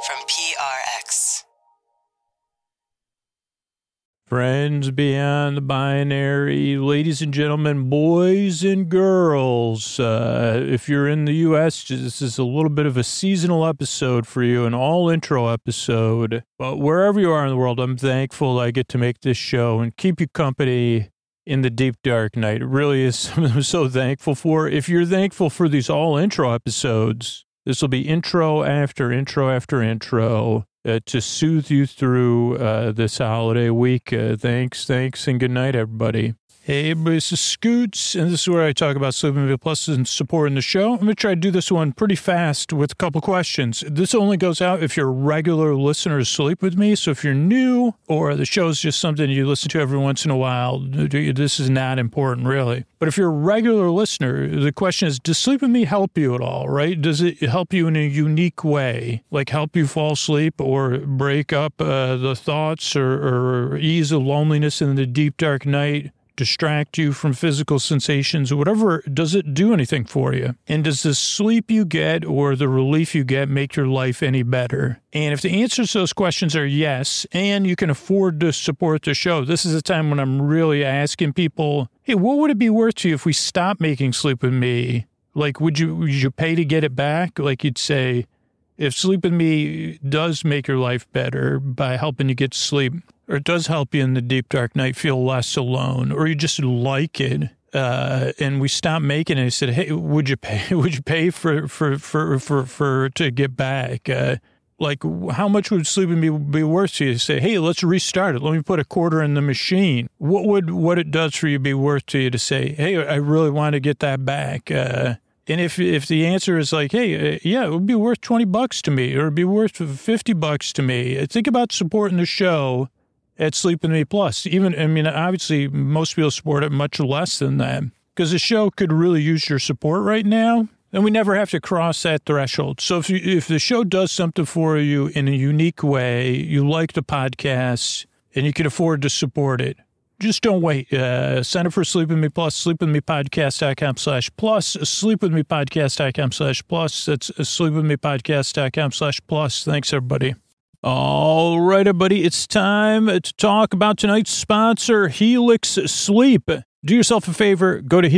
from PRX. Friends beyond the binary, ladies and gentlemen, boys and girls, if you're in the U.S., this is a little bit of a seasonal episode for you, an all-intro episode. But wherever you are in the world, I'm thankful I get to make this show and keep you company in the deep, dark night. It really is something I'm so thankful for. If you're thankful for these all-intro episodes, this will be intro after intro after intro. To soothe you through this holiday week. Thanks, and good night, everybody. Hey, everybody, this is Scoots, and this is where I talk about Sleeping Beauty Plus and supporting the show. I'm going to try to do this one pretty fast with a couple questions. This only goes out if you're a regular listener to Sleep With Me, so if you're new or the show's just something you listen to every once in a while, this is not important, really. But if you're a regular listener, the question is, does Sleep With Me help you at all, right? Does it help you in a unique way, like help you fall asleep or break up the thoughts or ease the loneliness in the deep, dark night? Distract you from physical sensations or whatever, does it do anything for you? And does the sleep you get or the relief you get make your life any better? And if the answers to those questions are yes, and you can afford to support the show, this is a time when I'm really asking people, hey, what would it be worth to you if we stopped making Sleep With Me? Like, would you pay to get it back? Like you'd say, if Sleep With Me does make your life better by helping you get sleep, or it does help you in the deep, dark night feel less alone, or you just like it, and we stopped making it, I said, hey, would you pay for to get back? Like, how much would Sleep With Me be worth to you? Say, hey, let's restart it. Let me put a quarter in the machine. What it does for you be worth to you to say, hey, I really want to get that back? And if the answer is like, hey, yeah, it would be worth $20 to me, or it'd be worth $50 to me, think about supporting the show at Sleep With Me Plus. Obviously, most people support it much less than that, because the show could really use your support right now, and we never have to cross that threshold. So if the show does something for you in a unique way, you like the podcast, and you can afford to support it, just don't wait. Sign up for Sleep With Me Plus, sleepwithmepodcast.com/plus, sleepwithmepodcast.com/plus. That's sleepwithmepodcast.com/plus. Thanks, everybody. All right, everybody, it's time to talk about tonight's sponsor, Helix Sleep. Do yourself a favor, go to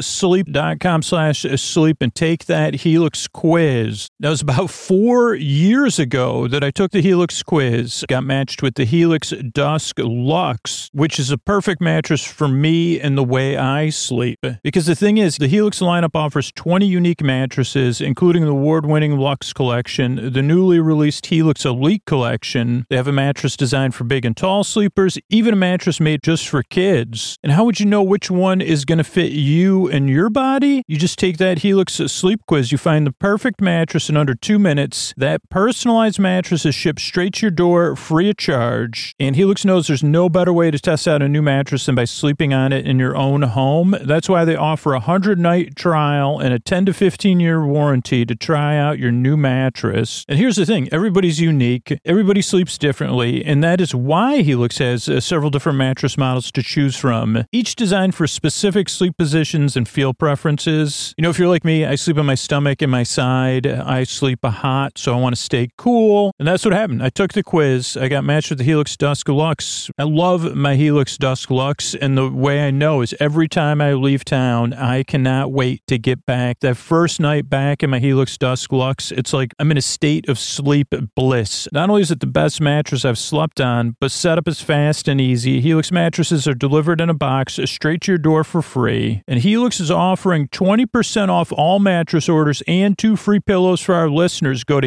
helixsleep.com/sleep and take that Helix quiz. That was about 4 years ago that I took the Helix quiz, got matched with the Helix Dusk Luxe, which is a perfect mattress for me and the way I sleep. Because the thing is, the Helix lineup offers 20 unique mattresses, including the award-winning Luxe collection, the newly released Helix Elite collection. They have a mattress designed for big and tall sleepers, even a mattress made just for kids. And how would you know which one is going to fit you and your body? You just take that Helix Sleep quiz. You find the perfect mattress in under 2 minutes. That personalized mattress is shipped straight to your door, free of charge. And Helix knows there's no better way to test out a new mattress than by sleeping on it in your own home. That's why they offer a 100-night trial and a 10 to 15-year warranty to try out your new mattress. And here's the thing. Everybody's unique. Everybody sleeps differently. And that is why Helix has several different mattress models to choose from. Each designed for specific sleep positions and feel preferences. You know, if you're like me, I sleep on my stomach and my side. I sleep hot, so I want to stay cool. And that's what happened. I took the quiz. I got matched with the Helix Dusk Luxe. I love my Helix Dusk Luxe, and the way I know is every time I leave town, I cannot wait to get back. That first night back in my Helix Dusk Luxe, it's like I'm in a state of sleep bliss. Not only is it the best mattress I've slept on, but setup is fast and easy. Helix mattresses are delivered in a box straight to your door for free. And Helix is offering 20% off all mattress orders and 2 free pillows for our listeners. Go to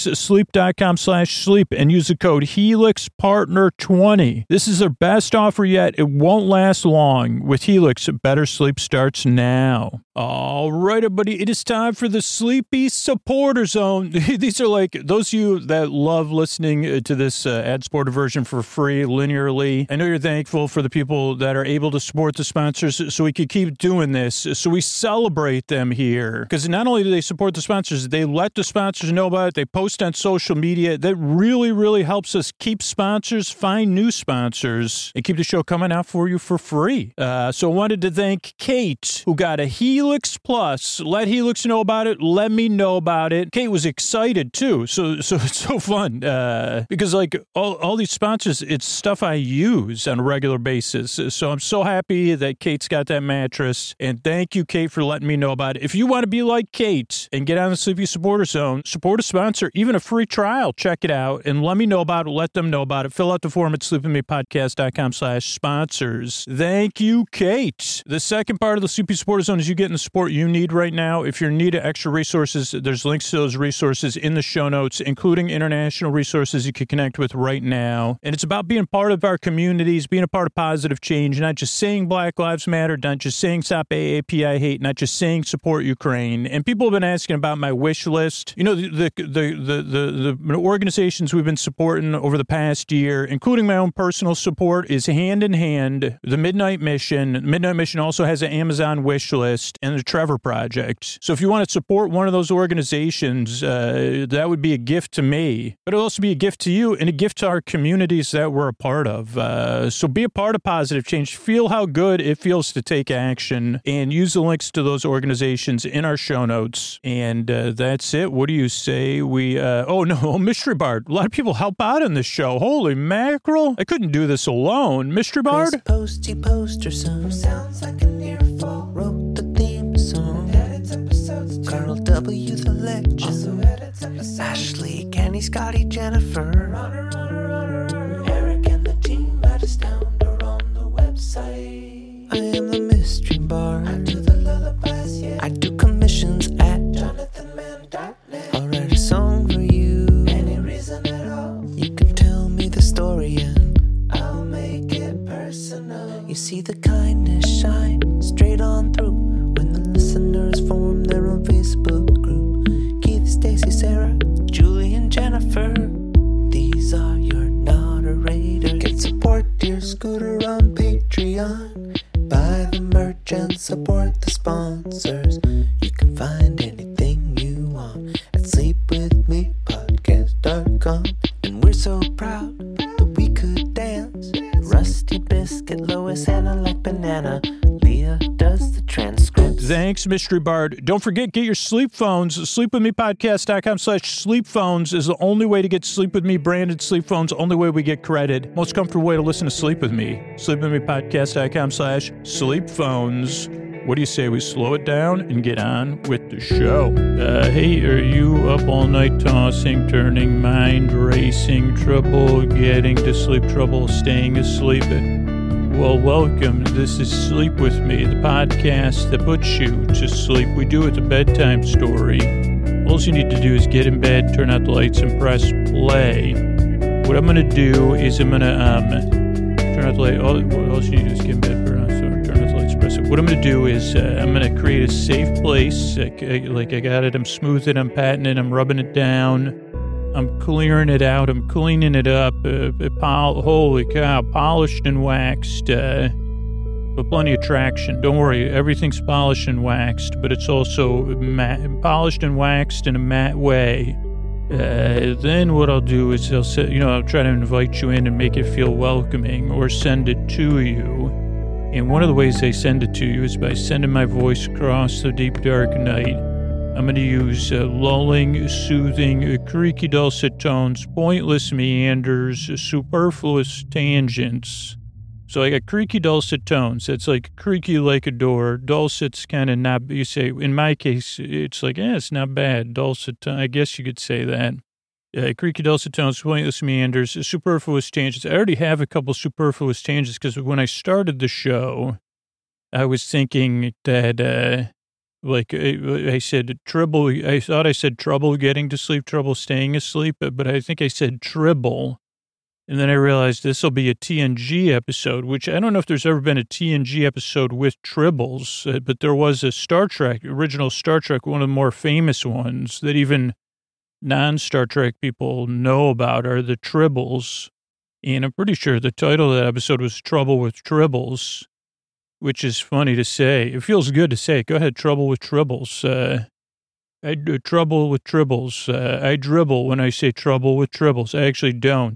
helixsleep.com/sleep and use the code HelixPartner20. This is their best offer yet. It won't last long. With Helix, better sleep starts now. All right, everybody, it is time for the Sleepy Supporter Zone. These are like those of you that love listening to this ad-supported version for free linearly. I know you're thankful for the people that are able to support the sponsors so we could keep doing this. So we celebrate them here. Because not only do they support the sponsors, they let the sponsors know about it. They post on social media. That really, really helps us keep sponsors, find new sponsors, and keep the show coming out for you for free. So I wanted to thank Kate, who got a Helix Helix Plus. Let Helix know about it. Let me know about it. Kate was excited too. So it's so fun because like all these sponsors, it's stuff I use on a regular basis. So I'm so happy that Kate's got that mattress. And thank you, Kate, for letting me know about it. If you want to be like Kate and get on the Sleepy Supporter Zone, support a sponsor, even a free trial, check it out and let me know about it. Let them know about it. Fill out the form at sleepwithmepodcast.com/sponsors. Thank you, Kate. The second part of the Sleepy Supporter Zone is you getting the support you need right now. If you're in need of extra resources, there's links to those resources in the show notes, including international resources you can connect with right now. And it's about being part of our communities, being a part of positive change, not just saying Black Lives Matter, not just saying stop AAPI hate, not just saying support Ukraine. And people have been asking about my wish list. You know, the organizations we've been supporting over the past year, including my own personal support, is hand in hand. The Midnight Mission. Midnight Mission also has an Amazon wish list and the Trevor Project. So if you want to support one of those organizations, that would be a gift to me, but it'll also be a gift to you and a gift to our communities that we're a part of. So be a part of positive change. Feel how good it feels to take action and use the links to those organizations in our show notes. And that's it. What do you say we, Mystery Bard. A lot of people help out in this show. Holy mackerel. I couldn't do this alone. Mystery Bard? Chris Posty Poster Son sounds like an earful. Wrote the theme song. Edits episodes too. Carl W. the Legend. Also edits episodes. Ashley, Kenny, Scotty, Jennifer. Runner. Eric and the team at Astound on the website. I am the Mystery Bard. I do the lullabies, yeah. I do commissions at jonathanmann.net. I'll write a song for you. Any reason at all. You can tell me the story and I'll make it personal. You see the kindness shine straight on through when the listeners form their own Facebook group. Keith, Stacy, Sarah, Julie, and Jennifer. These are your moderators. Get support your scooter on Patreon. Buy the merch and support the sponsors. You can find anything you want at sleepwithmepodcast.com. And we're so proud that we could dance. Rusty Biscuit, Lois, Hannah like banana. Leah does the transcripts. Thanks, Mystery Bard. Don't forget, get your sleep phones. Sleepwithmepodcast.com/sleep phones is the only way to get Sleep With Me branded sleep phones, only way we get credit. Most comfortable way to listen to Sleep With Me. Sleepwithmepodcast.com/sleep phones. What do you say we slow it down and get on with the show? Hey, are you up all night tossing, turning, mind racing, trouble getting to sleep, trouble staying asleep? Well, welcome. This is Sleep With Me, the podcast that puts you to sleep. We do it a bedtime story. All you need to do is get in bed, turn out the lights, and press play. What I'm going to do is I'm going to turn out the light. All you need to do is get in bed, turn out the lights, press it. What I'm going to do is I'm going to create a safe place. Like I got it. I'm smoothing, I'm patting it, I'm rubbing it down. I'm clearing it out. I'm cleaning it up. Holy cow, polished and waxed. But plenty of traction. Don't worry, everything's polished and waxed, but it's also polished and waxed in a matte way. Then what I'll do is I'll try to invite you in and make it feel welcoming or send it to you. And one of the ways I send it to you is by sending my voice across the deep, dark night. I'm going to use lulling, soothing, creaky dulcet tones, pointless meanders, superfluous tangents. So I got creaky dulcet tones. That's like creaky like a door. Dulcet's kind of not, you say, in my case, it's like, it's not bad. Dulcet, I guess you could say that. Creaky dulcet tones, pointless meanders, superfluous tangents. I already have a couple superfluous tangents because when I started the show, I was thinking that, I said trouble. I thought I said trouble getting to sleep, trouble staying asleep, but I think I said tribble. And then I realized this will be a TNG episode, which I don't know if there's ever been a TNG episode with tribbles, but there was a Star Trek, original Star Trek, one of the more famous ones that even non-Star Trek people know about are the tribbles. And I'm pretty sure the title of that episode was Trouble with Tribbles, which is funny to say. It feels good to say. Go ahead, trouble with tribbles. Trouble with tribbles. I dribble when I say trouble with tribbles. I actually don't.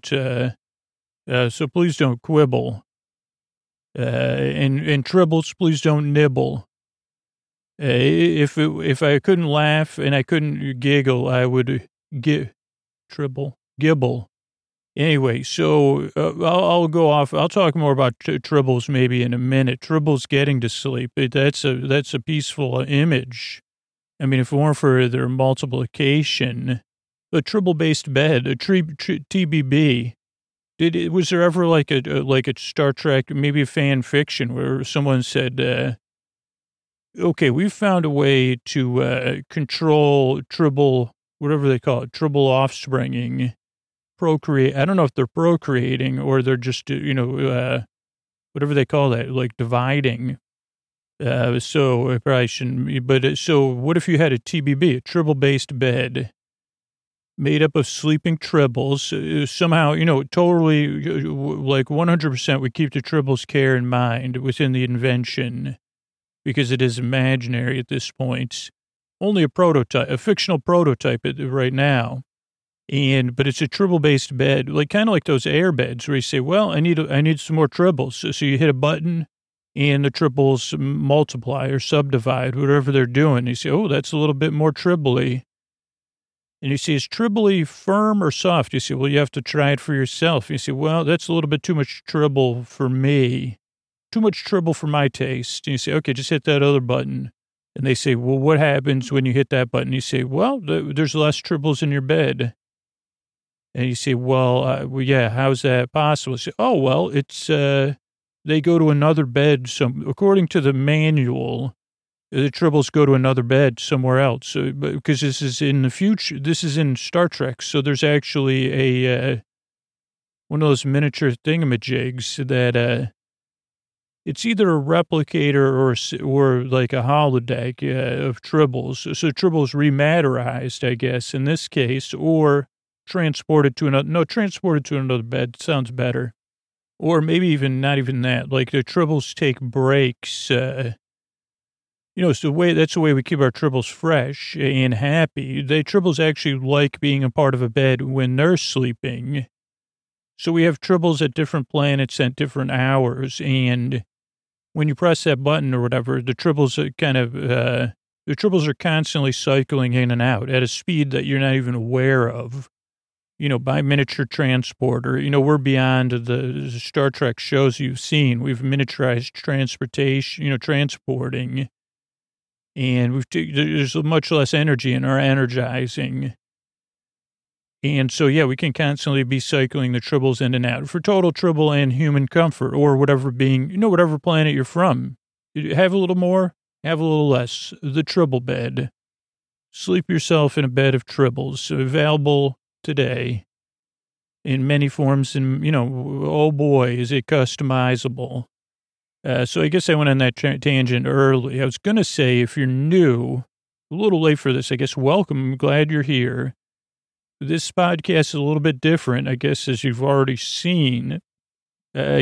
So please don't quibble. And tribbles, please don't nibble. If I couldn't laugh and I couldn't giggle, I would gibble. Anyway, so I'll go off. I'll talk more about tribbles maybe in a minute. Tribbles getting to sleep. That's a peaceful image. I mean, if it weren't for their multiplication, a tribble-based bed, a TBB. Was there ever like a Star Trek, maybe a fan fiction where someone said, okay, we've found a way to control tribble, whatever they call it, tribble offspringing, procreate. I don't know if they're procreating or they're just, whatever they call that, like dividing. So I probably shouldn't, but so what if you had a TBB, a tribble-based bed made up of sleeping tribbles? Somehow, totally like 100% we keep the tribbles' care in mind within the invention because it is imaginary at this point. Only a prototype, a fictional prototype right now. But it's a tribble-based bed, like kind of like those air beds where you say, well, I need some more tribbles. So you hit a button and the tribbles multiply or subdivide, whatever they're doing. You say, oh, that's a little bit more tribbly. And you say, is tribbly firm or soft? You say, well, you have to try it for yourself. You say, well, that's a little bit too much tribble for me. Too much tribble for my taste. And you say, okay, just hit that other button. And they say, well, what happens when you hit that button? You say, well, there's less tribbles in your bed. And you say, well, yeah, how's that possible? You say, oh, well, it's, they go to another bed. According to the manual, the tribbles go to another bed somewhere else. Because this is in the future. This is in Star Trek. So there's actually one of those miniature thingamajigs that, it's either a replicator or like a holodeck of tribbles. So tribbles rematerized, I guess, in this case, or transported to another bed. Sounds better. Or maybe even not even that. Like the tribbles take breaks. So that's the way we keep our tribbles fresh and happy. The tribbles actually like being a part of a bed when they're sleeping. So we have tribbles at different planets at different hours. And when you press that button or whatever, the tribbles are constantly cycling in and out at a speed that you're not even aware of. By miniature transporter. We're beyond the Star Trek shows you've seen. We've miniaturized transportation, transporting. And there's much less energy in our energizing. And so, yeah, we can constantly be cycling the tribbles in and out for total tribble and human comfort or whatever whatever planet you're from. Have a little more, have a little less. The tribble bed. Sleep yourself in a bed of tribbles. Available today in many forms and, oh boy, is it customizable. So I guess I went on that tangent early. I was going to say, if you're new, a little late for this, I guess, welcome. I'm glad you're here. This podcast is a little bit different, I guess, as you've already seen. Where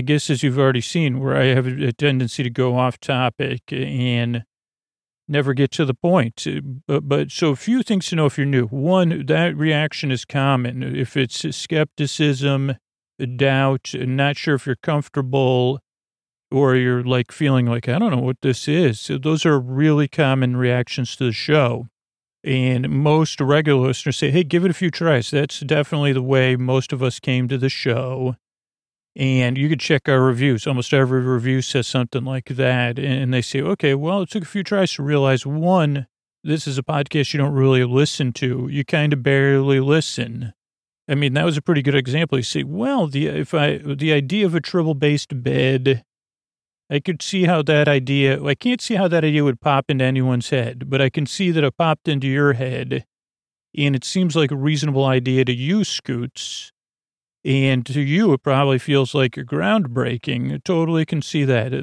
I have a tendency to go off topic and never get to the point. But so a few things to know if you're new. One, that reaction is common. If it's skepticism, doubt, not sure if you're comfortable, or you're like feeling like, I don't know what this is. So those are really common reactions to the show. And most regular listeners say, hey, give it a few tries. That's definitely the way most of us came to the show. And you could check our reviews. Almost every review says something like that. And they say, okay, well, it took a few tries to realize, one, this is a podcast you don't really listen to. You kind of barely listen. I mean, that was a pretty good example. You say, well, the idea of a tribble-based bed, I could see how that idea, I can't see how that idea would pop into anyone's head, but I can see that it popped into your head. And it seems like a reasonable idea to you, Scoots. And to you, it probably feels like you're groundbreaking. I totally can see that.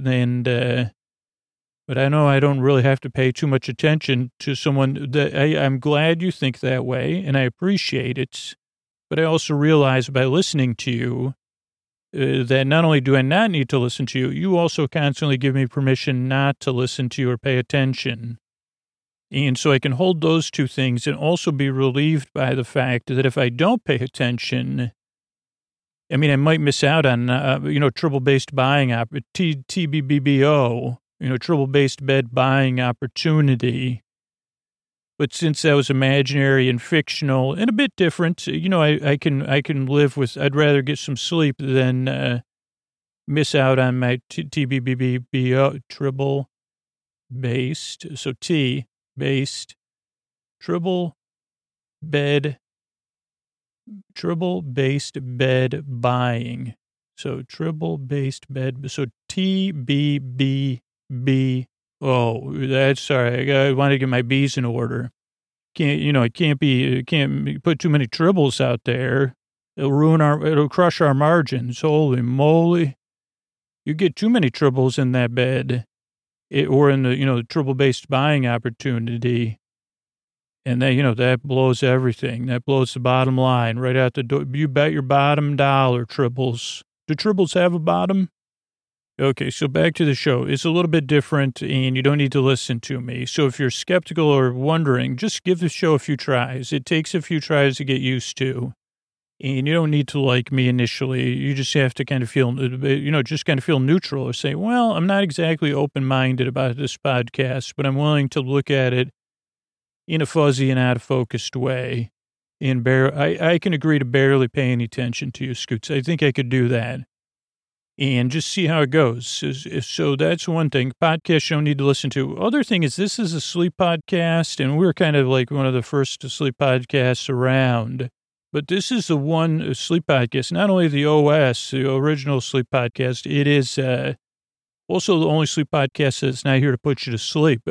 But I know I don't really have to pay too much attention to someone that I'm glad you think that way, and I appreciate it. But I also realize by listening to you that not only do I not need to listen to you, you also constantly give me permission not to listen to you or pay attention. And so I can hold those two things and also be relieved by the fact that if I don't pay attention, I mean, I might miss out on, tribble-based buying, TBBBO, triple-based bed buying opportunity. But since that was imaginary and fictional and a bit different, I can live with, I'd rather get some sleep than miss out on my TBBB triple-based, so T-based, triple-based bed buying. So triple-based bed, so TBBB. Oh, that's sorry. I want to get my B's in order. Can't put too many triples out there. It'll crush our margins. Holy moly. You get too many triples in that bed or in the triple-based buying opportunity. And that blows everything. That blows the bottom line right out the door. You bet your bottom dollar, triples. Do triples have a bottom? Okay, so back to the show. It's a little bit different, and you don't need to listen to me. So if you're skeptical or wondering, just give the show a few tries. It takes a few tries to get used to, and you don't need to like me initially. You just have to kind of feel, just kind of feel neutral or say, well, I'm not exactly open-minded about this podcast, but I'm willing to look at it in a fuzzy and out-of-focused way. And I can agree to barely pay any attention to you, Scoots. I think I could do that. And just see how it goes. So that's one thing. Podcasts you don't need to listen to. Other thing is this is a sleep podcast, and we're kind of like one of the first sleep podcasts around. But this is the one sleep podcast, not only the OS, the original sleep podcast, it is also the only sleep podcast that's not here to put you to sleep.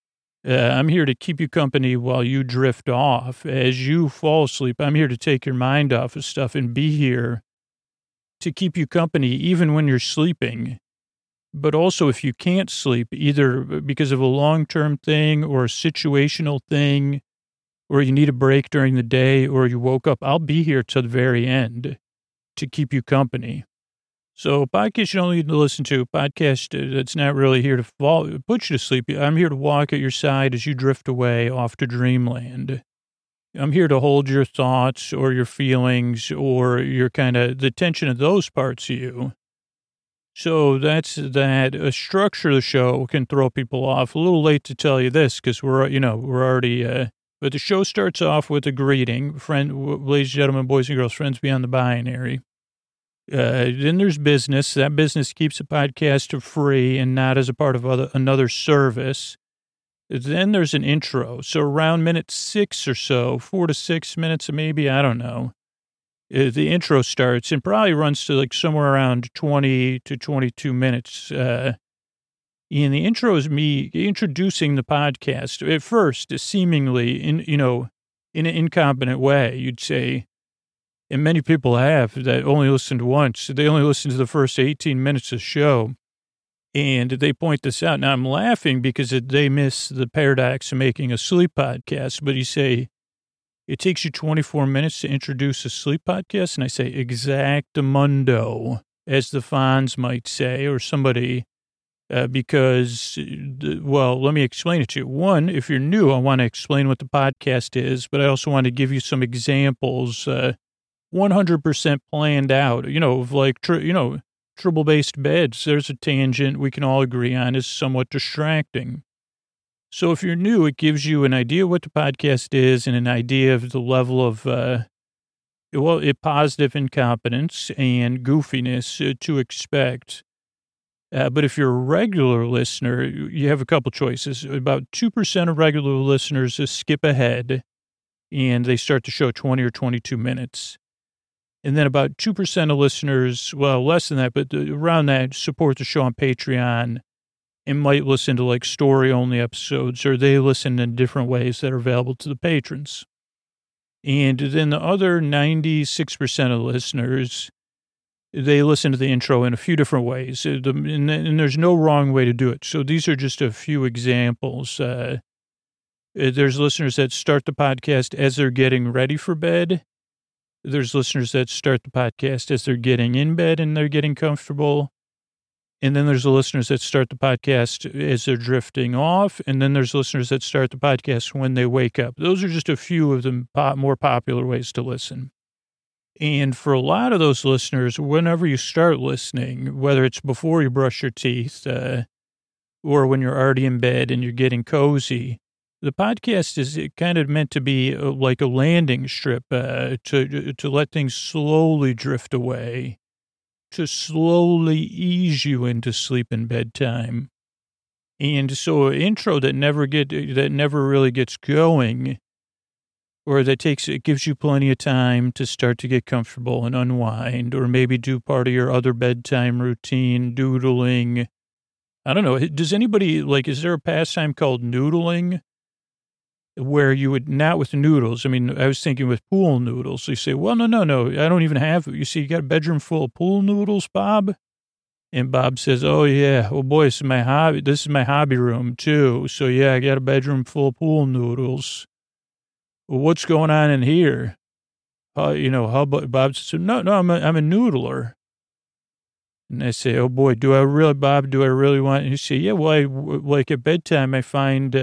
I'm here to keep you company while you drift off. As you fall asleep, I'm here to take your mind off of stuff and be here to keep you company even when you're sleeping. But also if you can't sleep, either because of a long-term thing or a situational thing, or you need a break during the day, or you woke up, I'll be here to the very end to keep you company. So podcast you don't need to listen to, podcast that's not really here to put you to sleep. I'm here to walk at your side as you drift away off to dreamland. I'm here to hold your thoughts or your feelings or your kind of the tension of those parts of you. So that's that. A structure of the show can throw people off. A little late to tell you this because we're already, but the show starts off with a greeting. Ladies and gentlemen, boys and girls, friends beyond the binary. Then there's business. That business keeps the podcast free and not as a part of another service. Then there's an intro. So around minute 6 or so, 4 to 6 minutes maybe, I don't know. The intro starts and probably runs to like somewhere around 20 to 22 minutes. And the intro is me introducing the podcast. At first, seemingly in an incompetent way, you'd say, and many people have that only listened once. They only listened to the first 18 minutes of the show. And they point this out. Now, I'm laughing because they miss the paradox of making a sleep podcast. But you say, it takes you 24 minutes to introduce a sleep podcast? And I say, exactamundo, as the Fonz might say, or somebody, because, let me explain it to you. One, if you're new, I want to explain what the podcast is, but I also want to give you some examples, 100% planned out, of like, triple-based beds. There's a tangent we can all agree on is somewhat distracting. So if you're new, it gives you an idea what the podcast is and an idea of the level of, positive incompetence and goofiness to expect. But if you're a regular listener, you have a couple choices. About 2% of regular listeners skip ahead and they start the show 20 or 22 minutes. And then about 2% of listeners, well, less than that, but around that, support the show on Patreon and might listen to like story-only episodes, or they listen in different ways that are available to the patrons. And then the other 96% of listeners, they listen to the intro in a few different ways, and there's no wrong way to do it. So these are just a few examples. There's listeners that start the podcast as they're getting ready for bed. There's listeners that start the podcast as they're getting in bed and they're getting comfortable. And then there's the listeners that start the podcast as they're drifting off. And then there's listeners that start the podcast when they wake up. Those are just a few of the more popular ways to listen. And for a lot of those listeners, whenever you start listening, whether it's before you brush your teeth, or when you're already in bed and you're getting cozy. The podcast is kind of meant to be like a landing strip to let things slowly drift away, to slowly ease you into sleep and bedtime. And so an intro that never really gets going, or it gives you plenty of time to start to get comfortable and unwind, or maybe do part of your other bedtime routine, doodling. I don't know. Does anybody, is there a pastime called noodling where you would, not with noodles? I mean, I was thinking with pool noodles. So you say, well, no, I don't even have, you see, you got a bedroom full of pool noodles, Bob? And Bob says, oh, yeah, oh, boy, this is my hobby room, too. So, yeah, I got a bedroom full of pool noodles. Well, what's going on in here? How about, Bob says, no, I'm a noodler. And I say, oh, boy, Bob, do I really want, and you say, yeah, well, like at bedtime, I find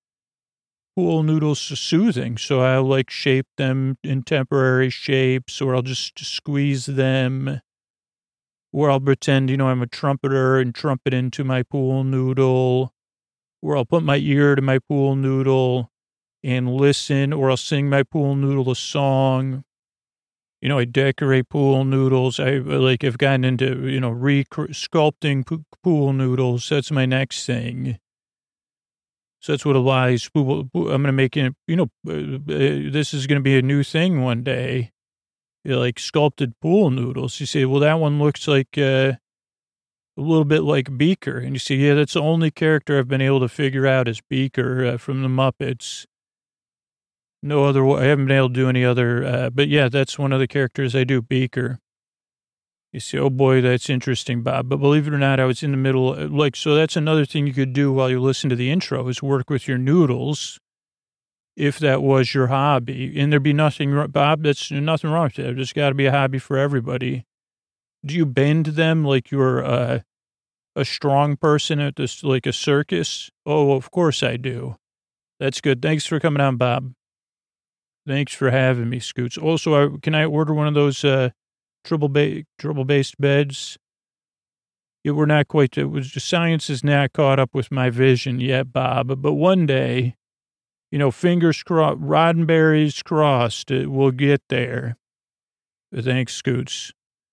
pool noodles soothing. So I'll shape them in temporary shapes, or I'll just squeeze them. Or I'll pretend, I'm a trumpeter and trumpet into my pool noodle. Or I'll put my ear to my pool noodle and listen. Or I'll sing my pool noodle a song. I decorate pool noodles. I've gotten into, sculpting pool noodles. That's my next thing. So that's what I'm going to make it, this is going to be a new thing one day. Sculpted pool noodles. You say, well, that one looks like a little bit like Beaker. And you say, yeah, that's the only character I've been able to figure out is Beaker from the Muppets. No other, I haven't been able to do any other, but yeah, that's one of the characters I do, Beaker. You say, oh boy, that's interesting, Bob. But believe it or not, I was in the middle, so that's another thing you could do while you listen to the intro is work with your noodles. If that was your hobby, and there'd be nothing, Bob, that's nothing wrong with that. There's got to be a hobby for everybody. Do you bend them like you're a strong person at this, like a circus? Oh, of course I do. That's good. Thanks for coming on, Bob. Thanks for having me, Scoots. Also, can I order one of those triple-based beds? We're not quite, science is not caught up with my vision yet, Bob, but one day, fingers crossed, Roddenberry's crossed, we'll get there. Thanks, Scoots.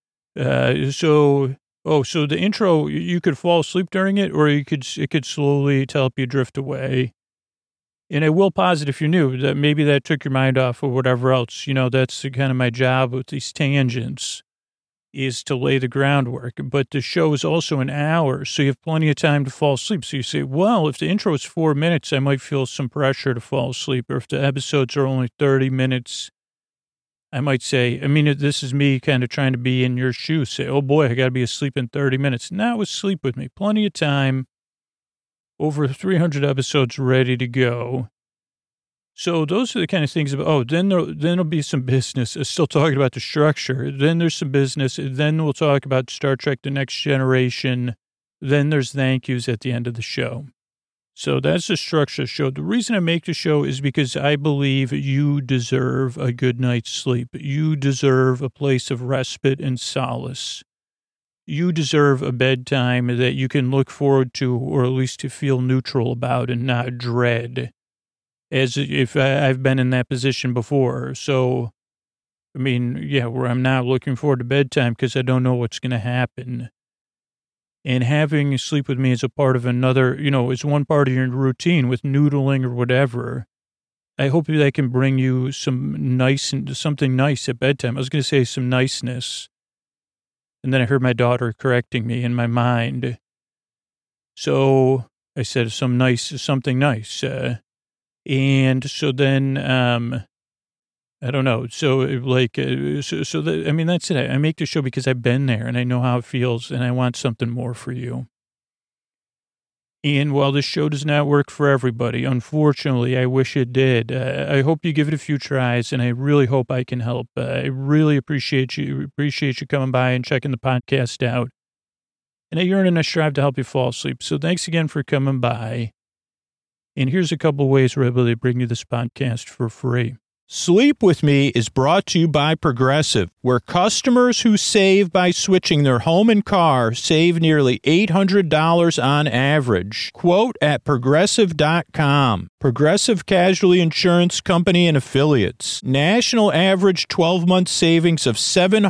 So the intro, you could fall asleep during it, or it could slowly help you drift away. And I will posit, if you're new, that maybe that took your mind off or whatever else. That's kind of my job with these tangents, is to lay the groundwork. But the show is also an hour, so you have plenty of time to fall asleep. So you say, well, if the intro is 4 minutes, I might feel some pressure to fall asleep. Or if the episodes are only 30 minutes, I might say, this is me kind of trying to be in your shoes. Say, oh boy, I got to be asleep in 30 minutes. Now sleep with me. Plenty of time. Over 300 episodes ready to go. So those are the kind of things then there'll be some business. Still talking about the structure. Then there's some business. Then we'll talk about Star Trek: The Next Generation. Then there's thank yous at the end of the show. So that's the structure of the show. The reason I make the show is because I believe you deserve a good night's sleep. You deserve a place of respite and solace. You deserve a bedtime that you can look forward to, or at least to feel neutral about and not dread, as if I've been in that position before. So, where I'm not looking forward to bedtime because I don't know what's going to happen. And having sleep with me is a part of another, it's one part of your routine with noodling or whatever. I hope that I can bring you something nice at bedtime. I was going to say some niceness. And then I heard my daughter correcting me in my mind. So I said something nice. And so then, I don't know. So that's it. I make the show because I've been there and I know how it feels and I want something more for you. And while this show does not work for everybody, unfortunately, I wish it did. I hope you give it a few tries, and I really hope I can help. I really appreciate you coming by and checking the podcast out. And I yearn and I strive to help you fall asleep. So thanks again for coming by. And here's a couple ways we're able to bring you this podcast for free. Sleep With Me is brought to you by Progressive, where customers who save by switching their home and car save nearly $800 on average. Quote at Progressive.com. Progressive Casualty Insurance Company and Affiliates. National average 12-month savings of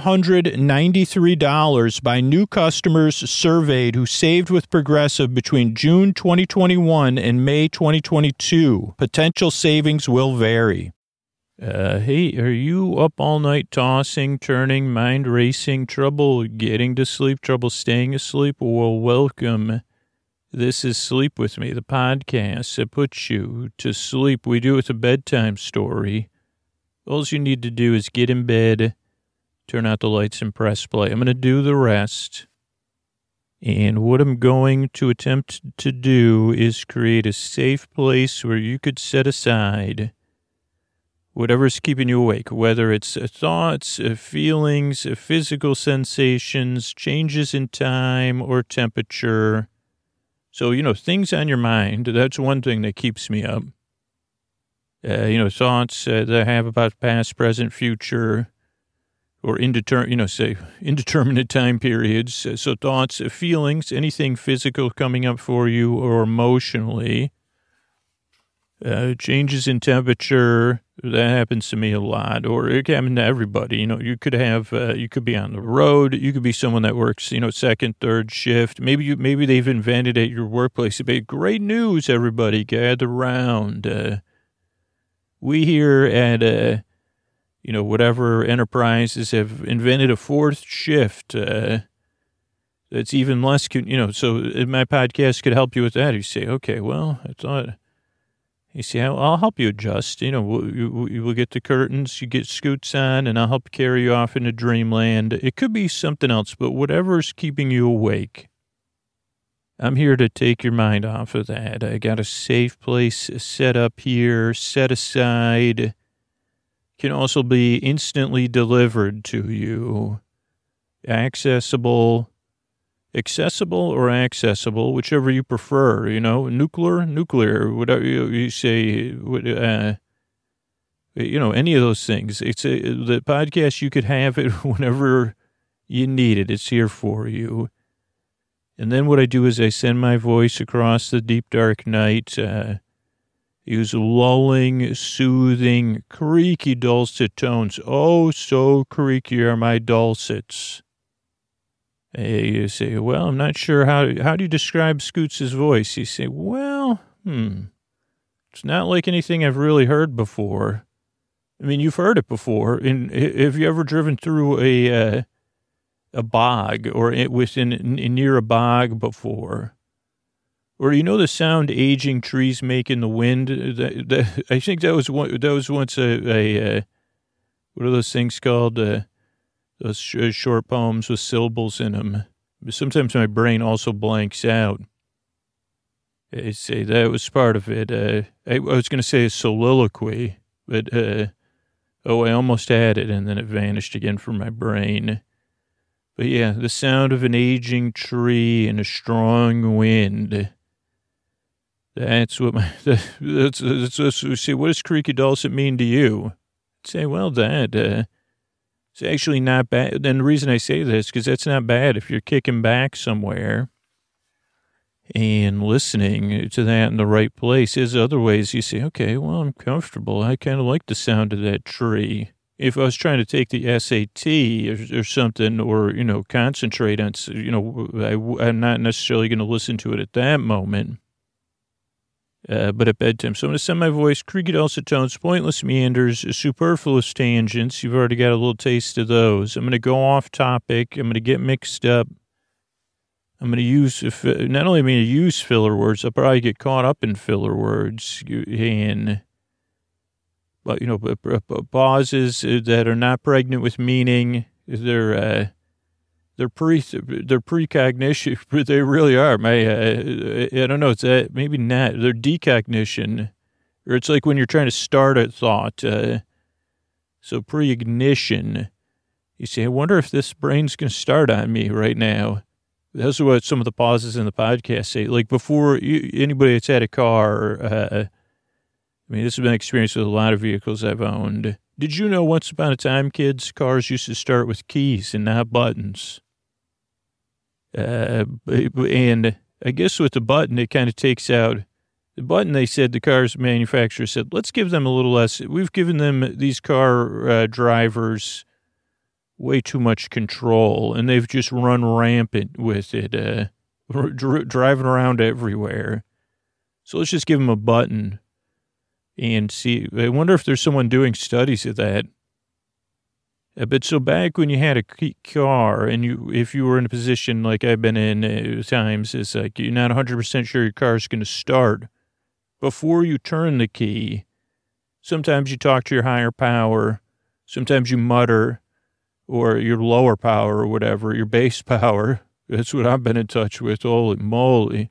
$793 by new customers surveyed who saved with Progressive between June 2021 and May 2022. Potential savings will vary. Hey, are you up all night tossing, turning, mind racing, trouble getting to sleep, trouble staying asleep? Well, welcome. This is Sleep With Me, the podcast that puts you to sleep. We do it with a bedtime story. All you need to do is get in bed, turn out the lights, and press play. I'm going to do the rest. And what I'm going to attempt to do is create a safe place where you could set aside whatever's keeping you awake, whether it's thoughts, feelings, physical sensations, changes in time or temperature. So, things on your mind, that's one thing that keeps me up. Thoughts that I have about past, present, future, or indeterminate time periods. So thoughts, feelings, anything physical coming up for you or emotionally. Changes in temperature, that happens to me a lot, or it can happen to everybody. You could be on the road, you could be someone that works, second, third shift. Maybe they've invented at your workplace. Great news, everybody, gather around. We here at, whatever enterprises have invented a fourth shift. That's even less, so my podcast could help you with that. You say, okay, well, I thought... You see, I'll help you adjust. We'll get the curtains, you get scoots on, and I'll help carry you off into dreamland. It could be something else, but whatever's keeping you awake, I'm here to take your mind off of that. I got a safe place set up here, set aside. Can also be instantly delivered to you. Accessible or accessible, whichever you prefer, nuclear, whatever you say, any of those things. The podcast, you could have it whenever you need it. It's here for you. And then what I do is I send my voice across the deep, dark night, use lulling, soothing, creaky, dulcet tones. Oh, so creaky are my dulcets. You say, well, I'm not sure how do you describe Scoots' voice? You say, well, it's not like anything I've really heard before. I mean, you've heard it before. And have you ever driven through a bog or near a bog before? Or the sound aging trees make in the wind? I think that was once a what are those things called? Those short poems with syllables in them. Sometimes my brain also blanks out. I say that was part of it. I was going to say a soliloquy, but I almost had it, and then it vanished again from my brain. But yeah, the sound of an aging tree and a strong wind. That's what that's see, what does creaky dulcet mean to you? I'd say, well, that... It's actually not bad. And the reason I say this, because that's not bad if you're kicking back somewhere and listening to that in the right place. There's other ways you say, okay, well, I'm comfortable. I kind of like the sound of that tree. If I was trying to take the SAT or something, or, concentrate on, I'm not necessarily going to listen to it at that moment. But at bedtime. So I'm going to send my voice, creaky dulcet tones, pointless meanders, superfluous tangents. You've already got a little taste of those. I'm going to go off topic. I'm going to get mixed up. I'm going to use, not only am I going to use filler words, I'll probably get caught up in filler words. But pauses that are not pregnant with meaning. They're precognition, but they really are. I don't know. It's maybe not. They're decognition, or it's like when you're trying to start a thought. So pre-ignition. You say, I wonder if this brain's going to start on me right now. Those are what some of the pauses in the podcast say. Like before, anybody that's had a car, I mean, this has been experienced with a lot of vehicles I've owned. Did you know once upon a time, kids, cars used to start with keys and not buttons? And I guess with the button, it kind of takes out the button. They said the car's manufacturer said, let's give them a little less. We've given them, these car drivers, way too much control, and they've just run rampant with it, driving around everywhere. So let's just give them a button and see. I wonder if there's someone doing studies of that. But so back when you had a car and if you were in a position like I've been in times, it's like you're not 100% sure your car's going to start. Before you turn the key, sometimes you talk to your higher power, sometimes you mutter, or your lower power or whatever, your base power. That's what I've been in touch with. Holy moly.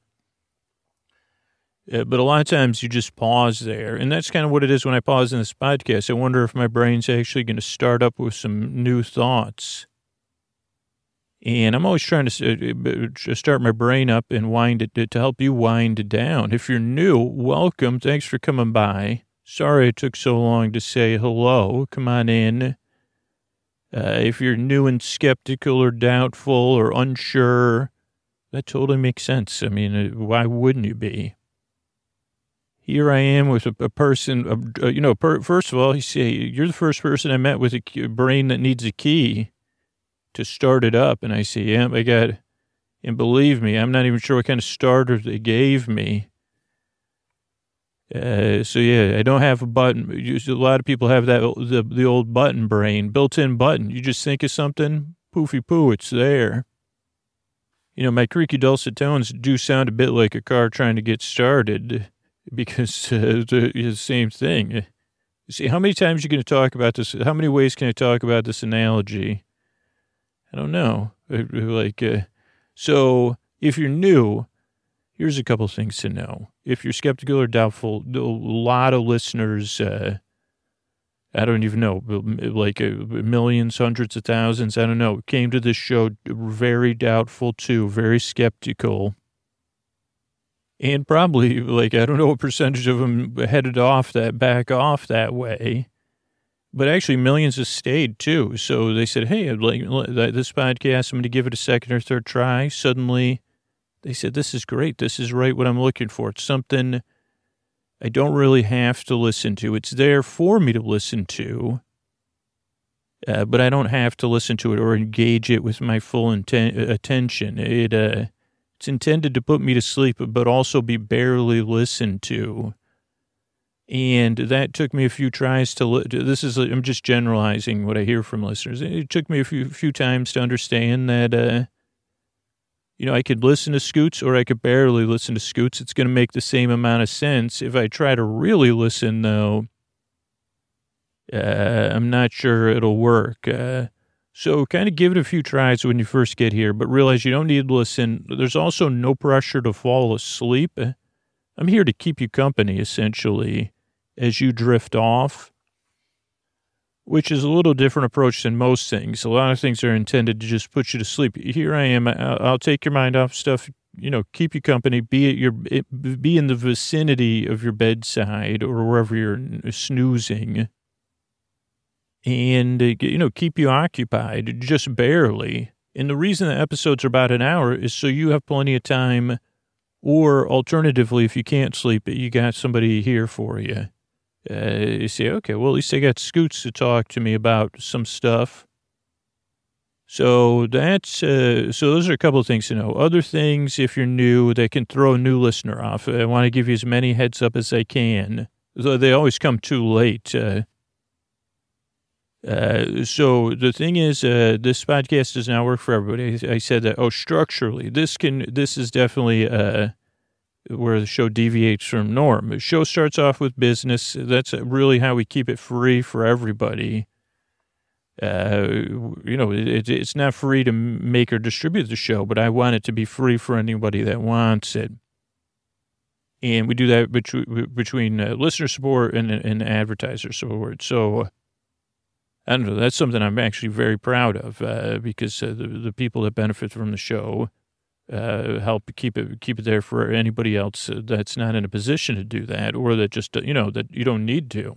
But a lot of times you just pause there. And that's kind of what it is when I pause in this podcast. I wonder if my brain's actually going to start up with some new thoughts. And I'm always trying to start my brain up and wind it to help you wind down. If you're new, welcome. Thanks for coming by. Sorry it took so long to say hello. Come on in. If you're new and skeptical or doubtful or unsure, that totally makes sense. I mean, why wouldn't you be? Here I am with a person, first of all, you say, you're the first person I met with a brain that needs a key to start it up. And I say, yeah, I got, and believe me, I'm not even sure what kind of starter they gave me. So yeah, I don't have a button. A lot of people have that, the old button brain, built-in button. You just think of something, poofy poo, it's there. You know, my creaky dulcet tones do sound a bit like a car trying to get started. Because the same thing. You see, how many times are you going to talk about this? How many ways can I talk about this analogy? I don't know. So if you're new, here's a couple things to know. If you're skeptical or doubtful, a lot of listeners, I don't even know, like millions, hundreds of thousands, I don't know, came to this show very doubtful too, very skeptical. And probably, like, I don't know what percentage of them headed back off that way. But actually, millions have stayed, too. So they said, hey, like this podcast, I'm going to give it a second or third try. Suddenly, they said, this is great. This is right what I'm looking for. It's something I don't really have to listen to. It's there for me to listen to. But I don't have to listen to it or engage it with my full attention. It's intended to put me to sleep, but also be barely listened to. And that took me a few tries to, I'm just generalizing what I hear from listeners. It took me a few times to understand that, I could listen to Scoots or I could barely listen to Scoots. It's going to make the same amount of sense. If I try to really listen, though, I'm not sure it'll work. So kind of give it a few tries when you first get here, but realize you don't need to listen. There's also no pressure to fall asleep. I'm here to keep you company, essentially, as you drift off, which is a little different approach than most things. A lot of things are intended to just put you to sleep. Here I am. I'll take your mind off stuff, keep you company, be in the vicinity of your bedside or wherever you're snoozing. And, keep you occupied, just barely. And the reason the episodes are about an hour is so you have plenty of time, or alternatively, if you can't sleep, you got somebody here for you. You say, okay, well, at least I got Scoots to talk to me about some stuff. So those are a couple of things to know. Other things, if you're new, that can throw a new listener off. I want to give you as many heads up as I can. They always come too late. So the thing is, this podcast does not work for everybody. I said that, structurally, this is definitely, where the show deviates from norm. The show starts off with business. That's really how we keep it free for everybody. It's not free to make or distribute the show, but I want it to be free for anybody that wants it. And we do that between listener support and advertiser support. So, I don't know, that's something I'm actually very proud of because the people that benefit from the show help keep it there for anybody else that's not in a position to do that, or that just, that you don't need to.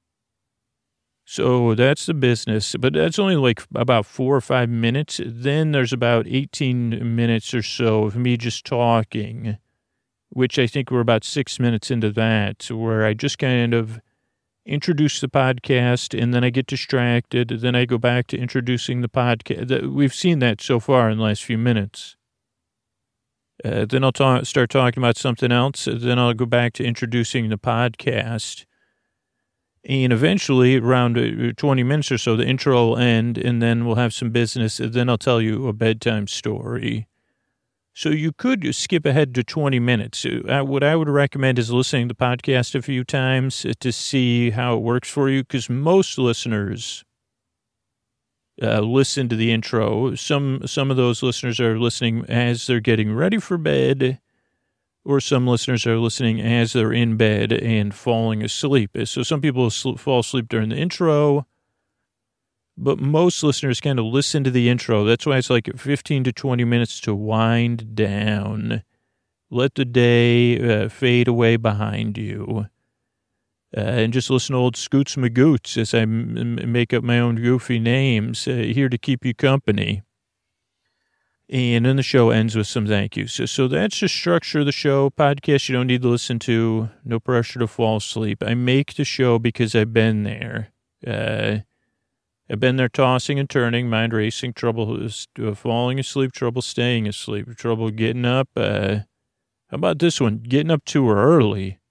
So that's the business, but that's only like about 4 or 5 minutes. Then there's about 18 minutes or so of me just talking, which I think we're about 6 minutes into that, where I just kind of introduce the podcast, and then I get distracted. Then I go back to introducing the podcast. We've seen that so far in the last few minutes. Then I'll start talking about something else. Then I'll go back to introducing the podcast. And eventually, around 20 minutes or so, the intro will end, and then we'll have some business. And then I'll tell you a bedtime story. So you could skip ahead to 20 minutes. What I would recommend is listening to the podcast a few times to see how it works for you, because most listeners listen to the intro. Some of those listeners are listening as they're getting ready for bed, or some listeners are listening as they're in bed and falling asleep. So some people fall asleep during the intro, but most listeners kind of listen to the intro. That's why it's like 15 to 20 minutes to wind down. Let the day fade away behind you. And just listen to old Scoots Magoots as I make up my own goofy names, here to keep you company. And then the show ends with some thank yous. So that's the structure of the show. Podcast you don't need to listen to. No pressure to fall asleep. I make the show because I've been there. I've been there tossing and turning, mind racing, trouble falling asleep, trouble staying asleep, trouble getting up. How about this one? Getting up too early.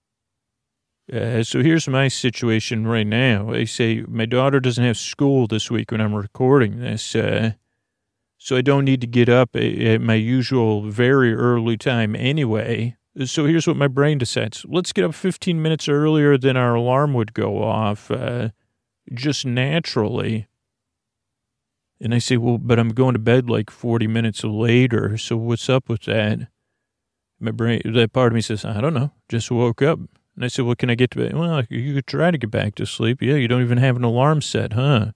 So here's my situation right now. I say my daughter doesn't have school this week when I'm recording this. So I don't need to get up at my usual very early time anyway. So here's what my brain decides. Let's get up 15 minutes earlier than our alarm would go off, just naturally. And I say, well, but I'm going to bed like 40 minutes later. So what's up with that? My brain, that part of me says, I don't know, just woke up. And I said, well, can I get to bed? Well, you could try to get back to sleep. Yeah, you don't even have an alarm set, huh?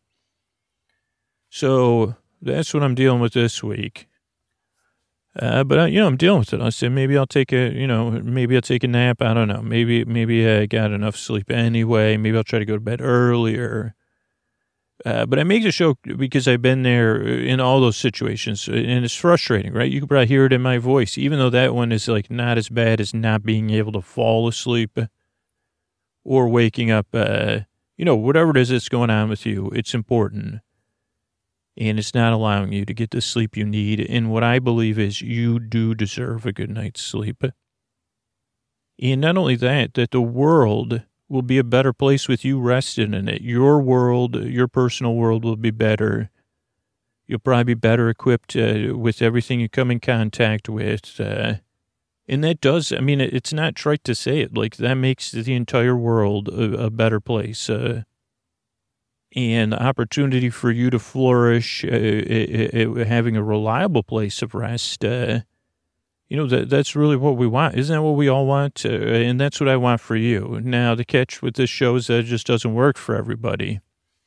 So that's what I'm dealing with this week. But I'm dealing with it. I said, maybe I'll take a nap. I don't know. Maybe I got enough sleep anyway. Maybe I'll try to go to bed earlier. But I make the show because I've been there in all those situations, and it's frustrating, right? You can probably hear it in my voice, even though that one is like not as bad as not being able to fall asleep or waking up. Whatever it is that's going on with you, it's important. And it's not allowing you to get the sleep you need. And what I believe is you do deserve a good night's sleep. And not only that the world will be a better place with you rested in it. Your world, your personal world will be better. You'll probably be better equipped with everything you come in contact with. And that does, it's not trite to say it. Like, that makes the entire world a better place. And opportunity for you to flourish, having a reliable place of rest. That's really what we want. Isn't that what we all want? And that's what I want for you. Now, the catch with this show is that it just doesn't work for everybody.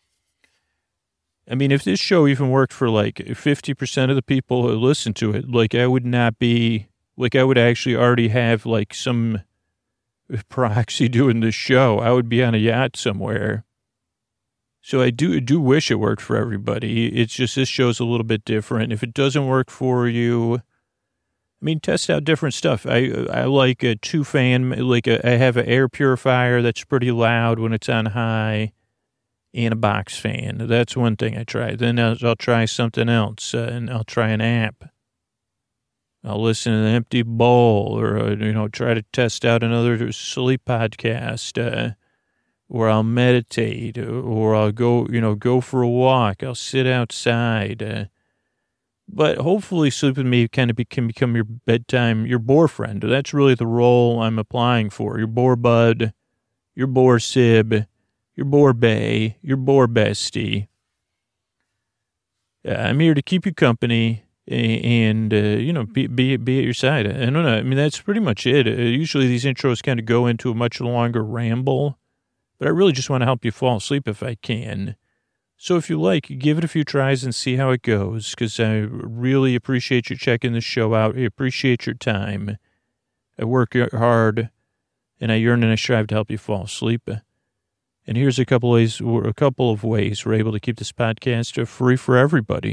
If this show even worked for like 50% of the people who listen to it, like I would actually already have like some proxy doing this show. I would be on a yacht somewhere. So I do wish it worked for everybody. It's just this show's a little bit different. If it doesn't work for you, test out different stuff. I like a 2-fan, I have an air purifier that's pretty loud when it's on high, and a box fan. That's one thing I try. Then I'll try something else, and I'll try an app. I'll listen to an empty bowl, or, try to test out another sleep podcast, or I'll meditate, or I'll go for a walk. I'll sit outside. But hopefully sleep with me can become your bedtime, your bore friend. That's really the role I'm applying for. Your bore bud, your bore sib, your bore bae, your bore bestie. I'm here to keep you company and be at your side. I don't know. That's pretty much it. Usually these intros kind of go into a much longer ramble. But I really just want to help you fall asleep if I can. So if you like, give it a few tries and see how it goes, because I really appreciate you checking the show out. I appreciate your time. I work hard, and I yearn and I strive to help you fall asleep. And here's a couple of ways we're able to keep this podcast free for everybody.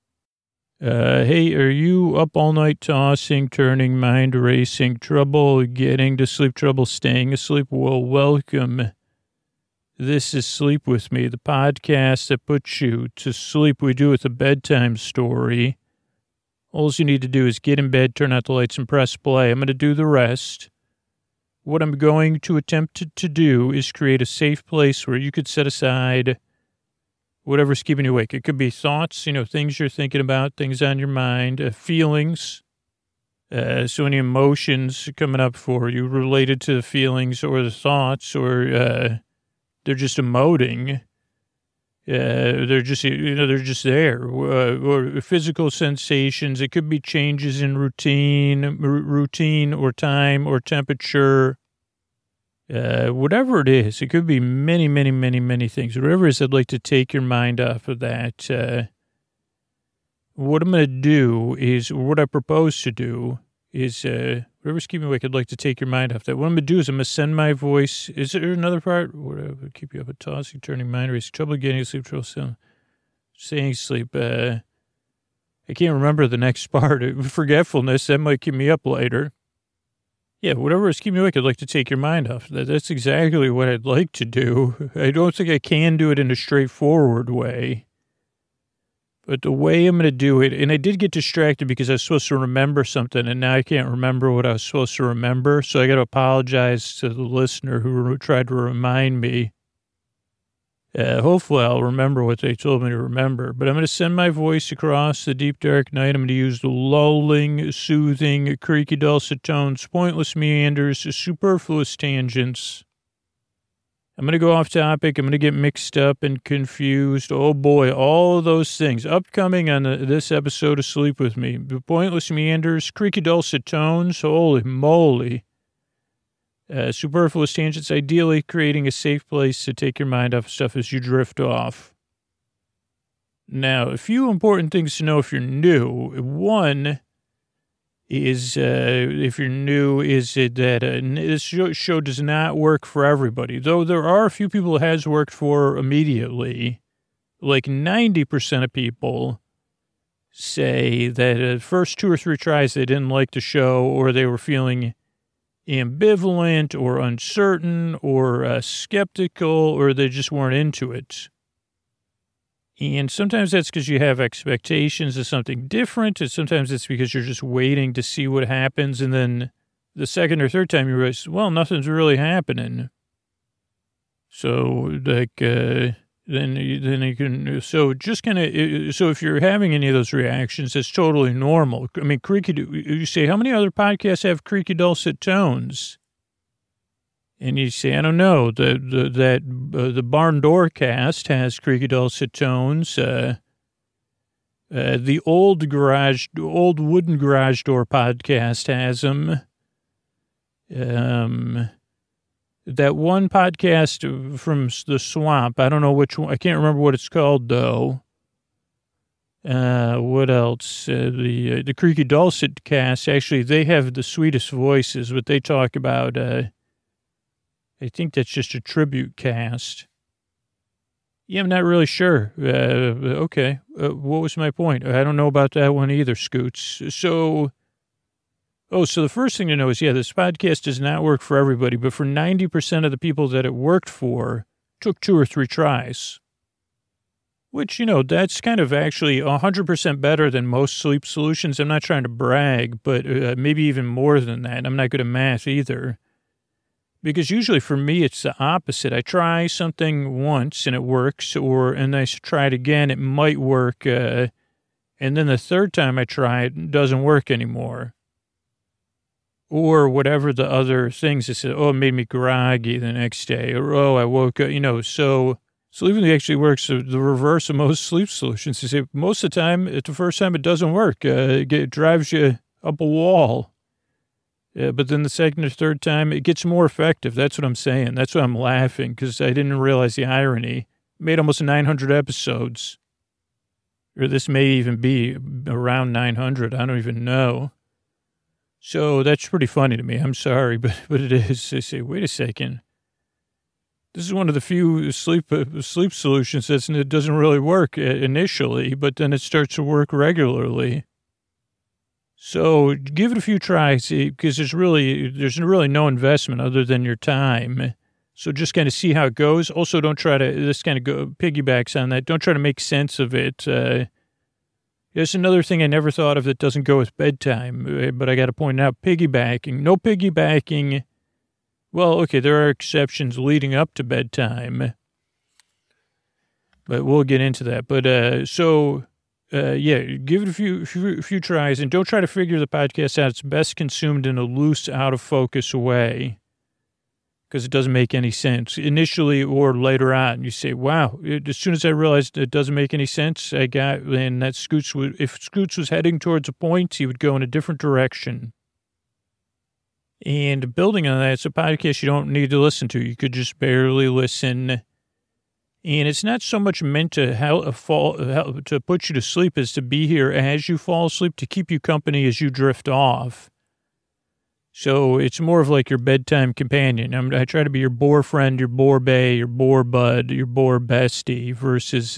Hey, are you up all night tossing, turning, mind racing, trouble getting to sleep, trouble staying asleep? Well, welcome. This is Sleep With Me, the podcast that puts you to sleep. We do it with a bedtime story. All you need to do is get in bed, turn out the lights, and press play. I'm going to do the rest. What I'm going to attempt to do is create a safe place where you could set aside whatever's keeping you awake. It could be thoughts, things you're thinking about, things on your mind, feelings. So any emotions coming up for you related to the feelings or the thoughts, or they're just emoting. They're just there. Or physical sensations. It could be changes in routine or time or temperature. Whatever it is, it could be many, many, many, many things. Whatever it is, I'd like to take your mind off of that. What I'm going to do is, what I propose to do is, whatever's keeping you awake, I'd like to take your mind off that. What I'm going to do is I'm going to send my voice. Is there another part? Whatever, keep you up at tossing, turning, mind racing, trouble getting to sleep, trouble staying asleep. I can't remember the next part. Forgetfulness, that might keep me up later. Yeah, whatever is keeping you awake, I'd like to take your mind off. That's exactly what I'd like to do. I don't think I can do it in a straightforward way. But the way I'm going to do it, and I did get distracted because I was supposed to remember something, and now I can't remember what I was supposed to remember. So I got to apologize to the listener who tried to remind me. Hopefully I'll remember what they told me to remember. But I'm going to send my voice across the deep, dark night. I'm going to use the lulling, soothing, creaky, dulcet tones, pointless meanders, superfluous tangents. I'm going to go off topic. I'm going to get mixed up and confused. Oh, boy, all of those things. Upcoming on this episode of Sleep With Me. The pointless meanders, creaky, dulcet tones. Holy moly. Superfluous tangents, ideally creating a safe place to take your mind off stuff as you drift off. Now, a few important things to know if you're new. One is, if you're new, is that this show does not work for everybody. Though there are a few people it has worked for immediately. Like 90% of people say that first 2 or 3 tries they didn't like the show, or they were feeling ambivalent or uncertain or skeptical, or they just weren't into it. And sometimes that's because you have expectations of something different, and sometimes it's because you're just waiting to see what happens, and then the second or third time you realize, well, nothing's really happening. So, then you can, so just kind of, so if you're having any of those reactions, it's totally normal. I mean, you say, how many other podcasts have creaky, dulcet tones? And you say, I don't know, the Barn Door Cast has creaky, dulcet tones. The old wooden garage door podcast has them. That one podcast from the swamp, I don't know which one, I can't remember what it's called, though. What else? The Creaky Dulcet cast, actually, they have the sweetest voices, but they talk about, I think that's just a tribute cast. Yeah, I'm not really sure. Okay. What was my point? I don't know about that one either, Scoots. So the first thing to know is, this podcast does not work for everybody, but for 90% of the people that it worked for, took 2 or 3 tries. Which, that's kind of actually 100% better than most sleep solutions. I'm not trying to brag, but maybe even more than that. I'm not good at math either. Because usually for me, it's the opposite. I try something once and it works, and I try it again, it might work. And then the third time I try it doesn't work anymore. Or whatever the other things that said, it made me groggy the next day. Or, I woke up, so sleep actually works the reverse of most sleep solutions. You say most of the time, the first time it doesn't work. It drives you up a wall. But then the second or third time, it gets more effective. That's what I'm saying. That's why I'm laughing, because I didn't realize the irony. Made almost 900 episodes. Or this may even be around 900. I don't even know. So that's pretty funny to me. I'm sorry, but it is. They say, wait a second. This is one of the few sleep solutions that doesn't really work initially, but then it starts to work regularly. So give it a few tries because there's really no investment other than your time. So just kind of see how it goes. Also, don't try to, this kind of piggybacks on that. Don't try to make sense of it. There's another thing I never thought of that doesn't go with bedtime, but I got to point out piggybacking. No piggybacking. Well, okay, there are exceptions leading up to bedtime, but we'll get into that. But yeah, give it a few tries, and don't try to figure the podcast out. It's best consumed in a loose, out of focus way, because it doesn't make any sense initially or later on. You say, "Wow!" As soon as I realized it doesn't make any sense, if Scoots was heading towards a point, he would go in a different direction. And building on that, it's a podcast you don't need to listen to. You could just barely listen. And it's not so much meant to to put you to sleep as to be here as you fall asleep, to keep you company as you drift off. So it's more of like your bedtime companion. I try to be your bore friend, your bore bae, your bore bud, your bore bestie versus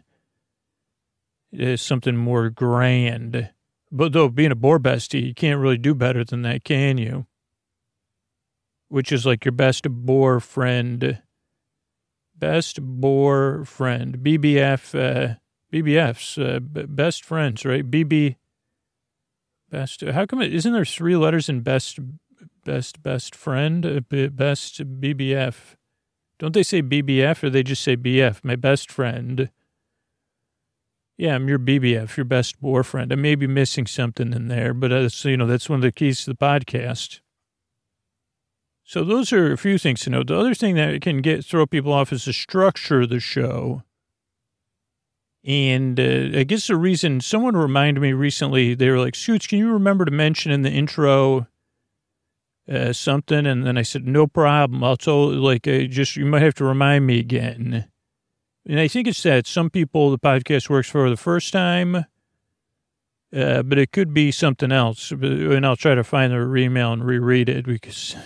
something more grand. But though being a bore bestie, you can't really do better than that, can you? Which is like your best bore friend. Best bore friend. BBF, BBFs, best friends, right? BB, best, how come isn't there 3 letters in best friend? Best BBF. Don't they say BBF or they just say BF, my best friend? Yeah, I'm your BBF, your best bore friend. I may be missing something in there, but that's one of the keys to the podcast. So those are a few things to know. The other thing that can throw people off is the structure of the show. And I guess the reason someone reminded me recently, they were like, Scoots, can you remember to mention in the intro something? And then I said, no problem. I'll tell you might have to remind me again. And I think it's that some people the podcast works for the first time. But it could be something else, and I'll try to find their email and reread it because,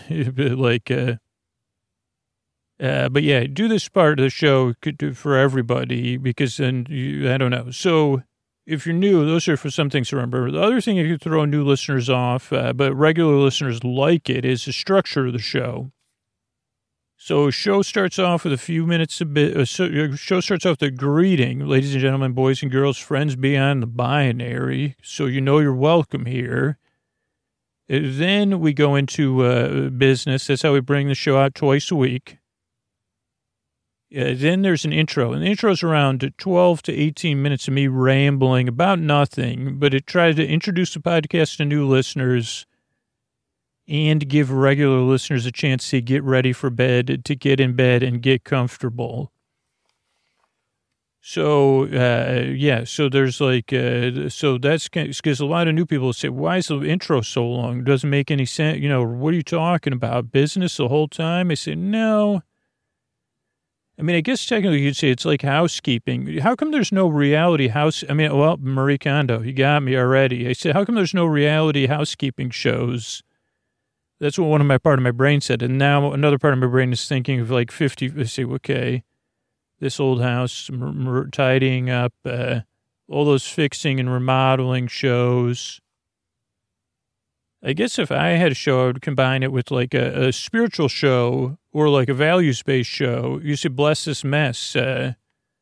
but yeah, do this part of the show could do for everybody because then I don't know. So if you're new, those are for some things to remember. The other thing that could throw new listeners off, but regular listeners like it, is the structure of the show. So a show starts off with a few minutes show starts off with a greeting, ladies and gentlemen, boys and girls, friends beyond the binary. So you're welcome here. Then we go into business. That's how we bring the show out twice a week. Then there's an intro, and the intro is around 12 to 18 minutes of me rambling about nothing, but it tries to introduce the podcast to new listeners and give regular listeners a chance to get ready for bed, to get in bed and get comfortable. So, so there's so that's because a lot of new people say, why is the intro so long? It doesn't make any sense. What are you talking about? Business the whole time? I say, no. I mean, I guess technically you'd say it's like housekeeping. How come there's no reality Marie Kondo, you got me already. I said, how come there's no reality housekeeping shows? That's what part of my brain said. And now another part of my brain is thinking of 50, let's see, okay, this old house, tidying up, all those fixing and remodeling shows. I guess if I had a show, I would combine it with a spiritual show or a values-based show. You should bless this mess. I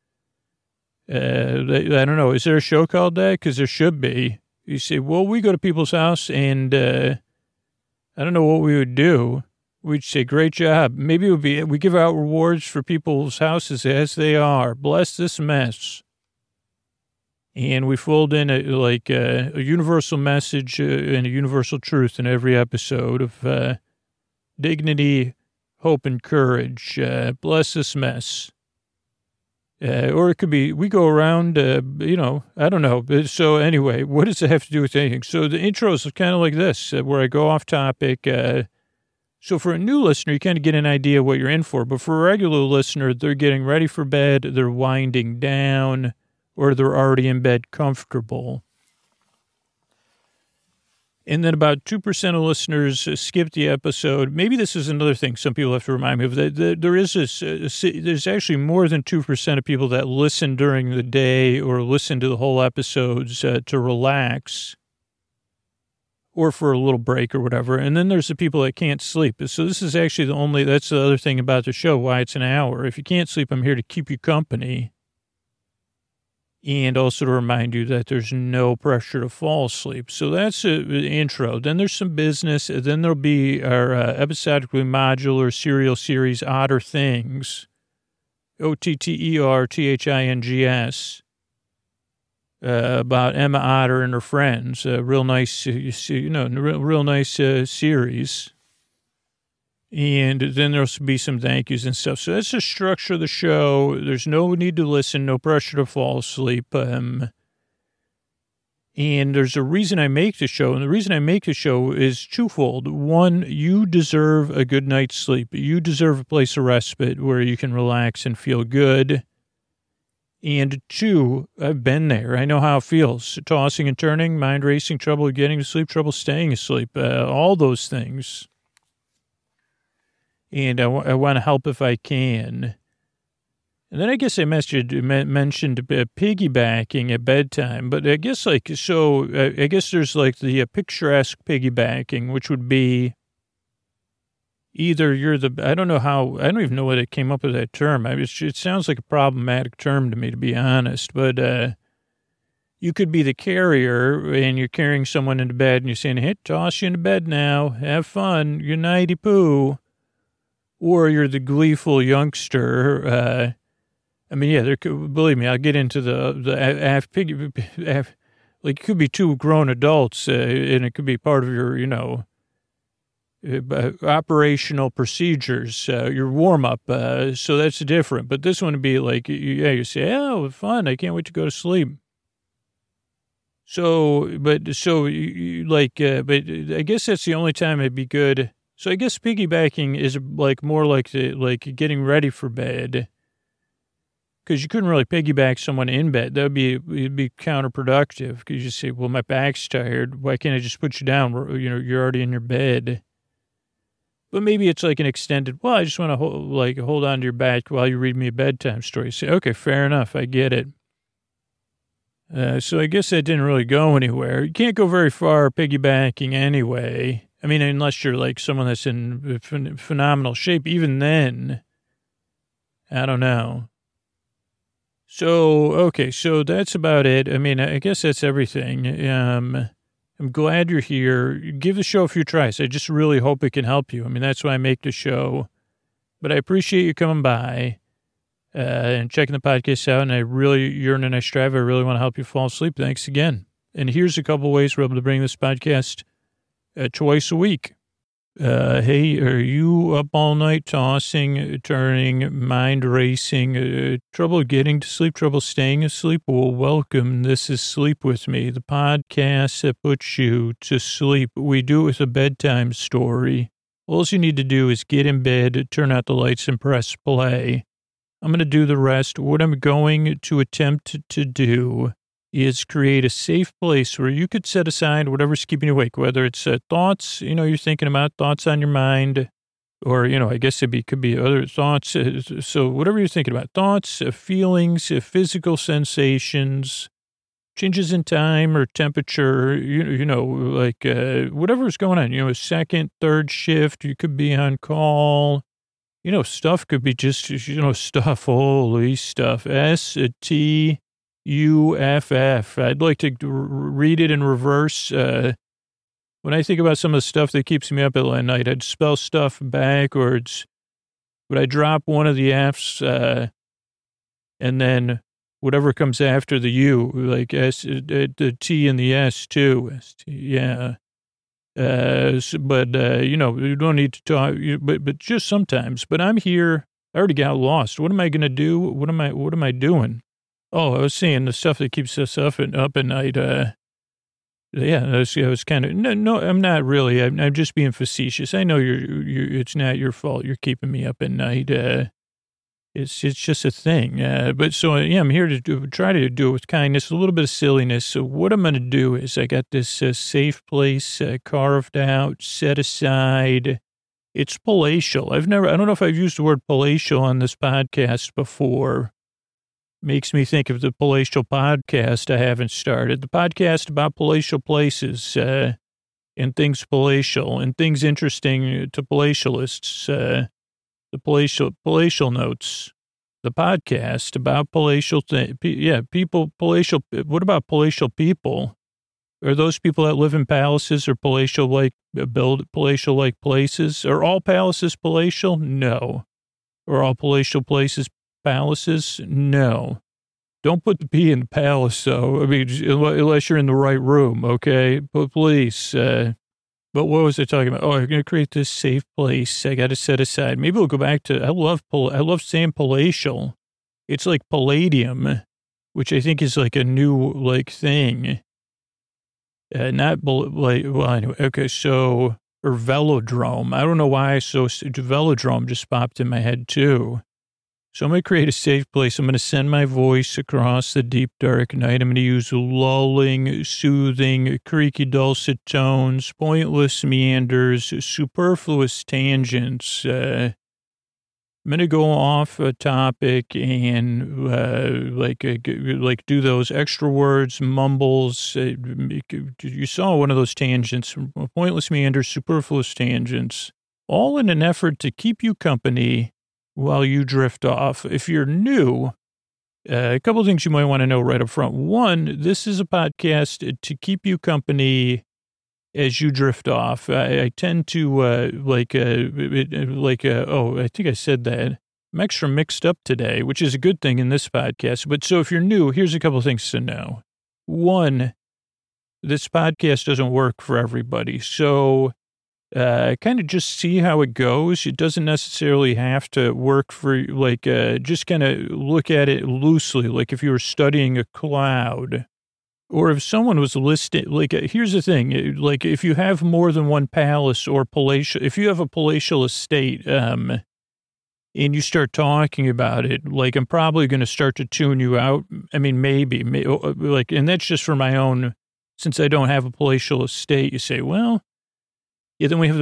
don't know. Is there a show called that? Because there should be. You say, well, we go to people's house and I don't know what we would do. We'd say, great job. Maybe it would be, we give out rewards for people's houses as they are. Bless this mess. And we fold in a universal message and a universal truth in every episode of dignity, hope, and courage. Bless this mess. Or it could be, we go around, I don't know. So anyway, what does it have to do with anything? So the intro is kind of like this, where I go off topic. So for a new listener, you kind of get an idea what you're in for. But for a regular listener, they're getting ready for bed, they're winding down, or they're already in bed comfortable. And then about 2% of listeners skip the episode. Maybe this is another thing some people have to remind me of. There's actually more than 2% of people that listen during the day or listen to the whole episodes to relax or for a little break or whatever. And then there's the people that can't sleep. So this is actually that's the other thing about the show, why it's an hour. If you can't sleep, I'm here to keep you company. And also to remind you that there's no pressure to fall asleep. So that's the intro. Then there's some business. Then there'll be our episodically modular serial series, Otter Things, OTTERTHINGS, about Emma Otter and her friends. Real nice, series. And then there'll be some thank yous and stuff. So that's the structure of the show. There's no need to listen, no pressure to fall asleep. And there's a reason I make the show. And the reason I make the show is twofold. One, you deserve a good night's sleep. You deserve a place of respite where you can relax and feel good. And two, I've been there. I know how it feels. Tossing and turning, mind racing, trouble getting to sleep, trouble staying asleep, all those things. And I want to help if I can. And then I guess I mentioned piggybacking at bedtime, but I guess I guess there's like the picturesque piggybacking, which would be either I don't even know what it came up with that term. It sounds like a problematic term to me, to be honest, but you could be the carrier and you're carrying someone into bed and you're saying, hey, toss you into bed now, have fun, good nighty poo. Or you're the gleeful youngster. Believe me, I'll get into it could be two grown adults, and it could be part of your, operational procedures, your warm up. So that's different. But this one would be like, you say, oh, fun, I can't wait to go to sleep. But I guess that's the only time it'd be good. So I guess piggybacking is like more like getting ready for bed, because you couldn't really piggyback someone in bed. It'd be counterproductive, because you say, well, my back's tired. Why can't I just put you down? You're already in your bed. But maybe it's like an extended, well, I just want to hold on to your back while you read me a bedtime story. You say, okay, fair enough. I get it. So I guess that didn't really go anywhere. You can't go very far piggybacking anyway. I mean, unless you're like someone that's in phenomenal shape, even then, I don't know. So that's about it. I mean, I guess that's everything. I'm glad you're here. Give the show a few tries. I just really hope it can help you. I mean, that's why I make the show. But I appreciate you coming by and checking the podcast out. And I really yearn and I strive. I really want to help you fall asleep. Thanks again. And here's a couple ways we're able to bring this podcast twice a week. Hey, are you up all night tossing, turning, mind racing, trouble getting to sleep, trouble staying asleep? Well, welcome. This is Sleep With Me, the podcast that puts you to sleep. We do it with a bedtime story. All you need to do is get in bed, turn out the lights, and press play. I'm going to do the rest. What I'm going to attempt to do is create a safe place where you could set aside whatever's keeping you awake, whether it's thoughts, you're thinking about, thoughts on your mind, or, I guess could be other thoughts. So whatever you're thinking about, thoughts, feelings, physical sensations, changes in time or temperature, whatever's going on, a second, third shift, you could be on call. Stuff could be just, stuff, holy stuff, STUFF. I'd like to read it in reverse. When I think about some of the stuff that keeps me up at night, I'd spell stuff backwards. But I drop one of the F's, and then whatever comes after the U, like the T and the S too. Yeah. You don't need to talk, but just sometimes. But I'm here. I already got lost. What am I going to do? What am I doing? Oh, I was saying the stuff that keeps us up at night. Yeah, I was kind of, no, I'm not really. I'm just being facetious. I know it's not your fault. You're keeping me up at night. It's just a thing. But so, yeah, I'm here to try to do it with kindness, a little bit of silliness. So what I'm going to do is I got this safe place carved out, set aside. It's palatial. I don't know if I've used the word palatial on this podcast before. Makes me think of the palatial podcast I haven't started. The podcast about palatial places and things palatial and things interesting to palatialists. The palatial notes. The podcast about palatial people, palatial. What about palatial people? Are those people that live in palaces or palatial-like, build palatial-like places? Are all palaces palatial? No. Are all palatial places palaces? No. Don't put the P in the palace, though. I mean, unless you're in the right room, okay? But please. But what was I talking about? Oh, I'm going to create this safe place. I got to set aside. Maybe we'll go back to, I love saying palatial. It's like palladium, which I think is like a new, like, thing. Not, like, well, anyway, okay, so, or velodrome. I don't know why velodrome just popped in my head, too. So I'm going to create a safe place. I'm going to send my voice across the deep, dark night. I'm going to use lulling, soothing, creaky, dulcet tones, pointless meanders, superfluous tangents. I'm going to go off a topic and like do those extra words, mumbles. You saw one of those tangents, pointless meanders, superfluous tangents, all in an effort to keep you company while you drift off. If you're new, a couple of things you might want to know right up front. One, this is a podcast to keep you company as you drift off. I tend to, I think I said that. I'm extra mixed up today, which is a good thing in this podcast. But so if you're new, here's a couple of things to know. One, this podcast doesn't work for everybody. So kind of just see how it goes. It doesn't necessarily have to work for, like, just kind of look at it loosely, like if you were studying a cloud. Or if someone was listed, like, here's the thing, like, if you have more than one palace or palatial, if you have a palatial estate, and you start talking about it, like, I'm probably going to start to tune you out. I mean, maybe, like, and that's just for my own, since I don't have a palatial estate, you say, well, yeah, then we have the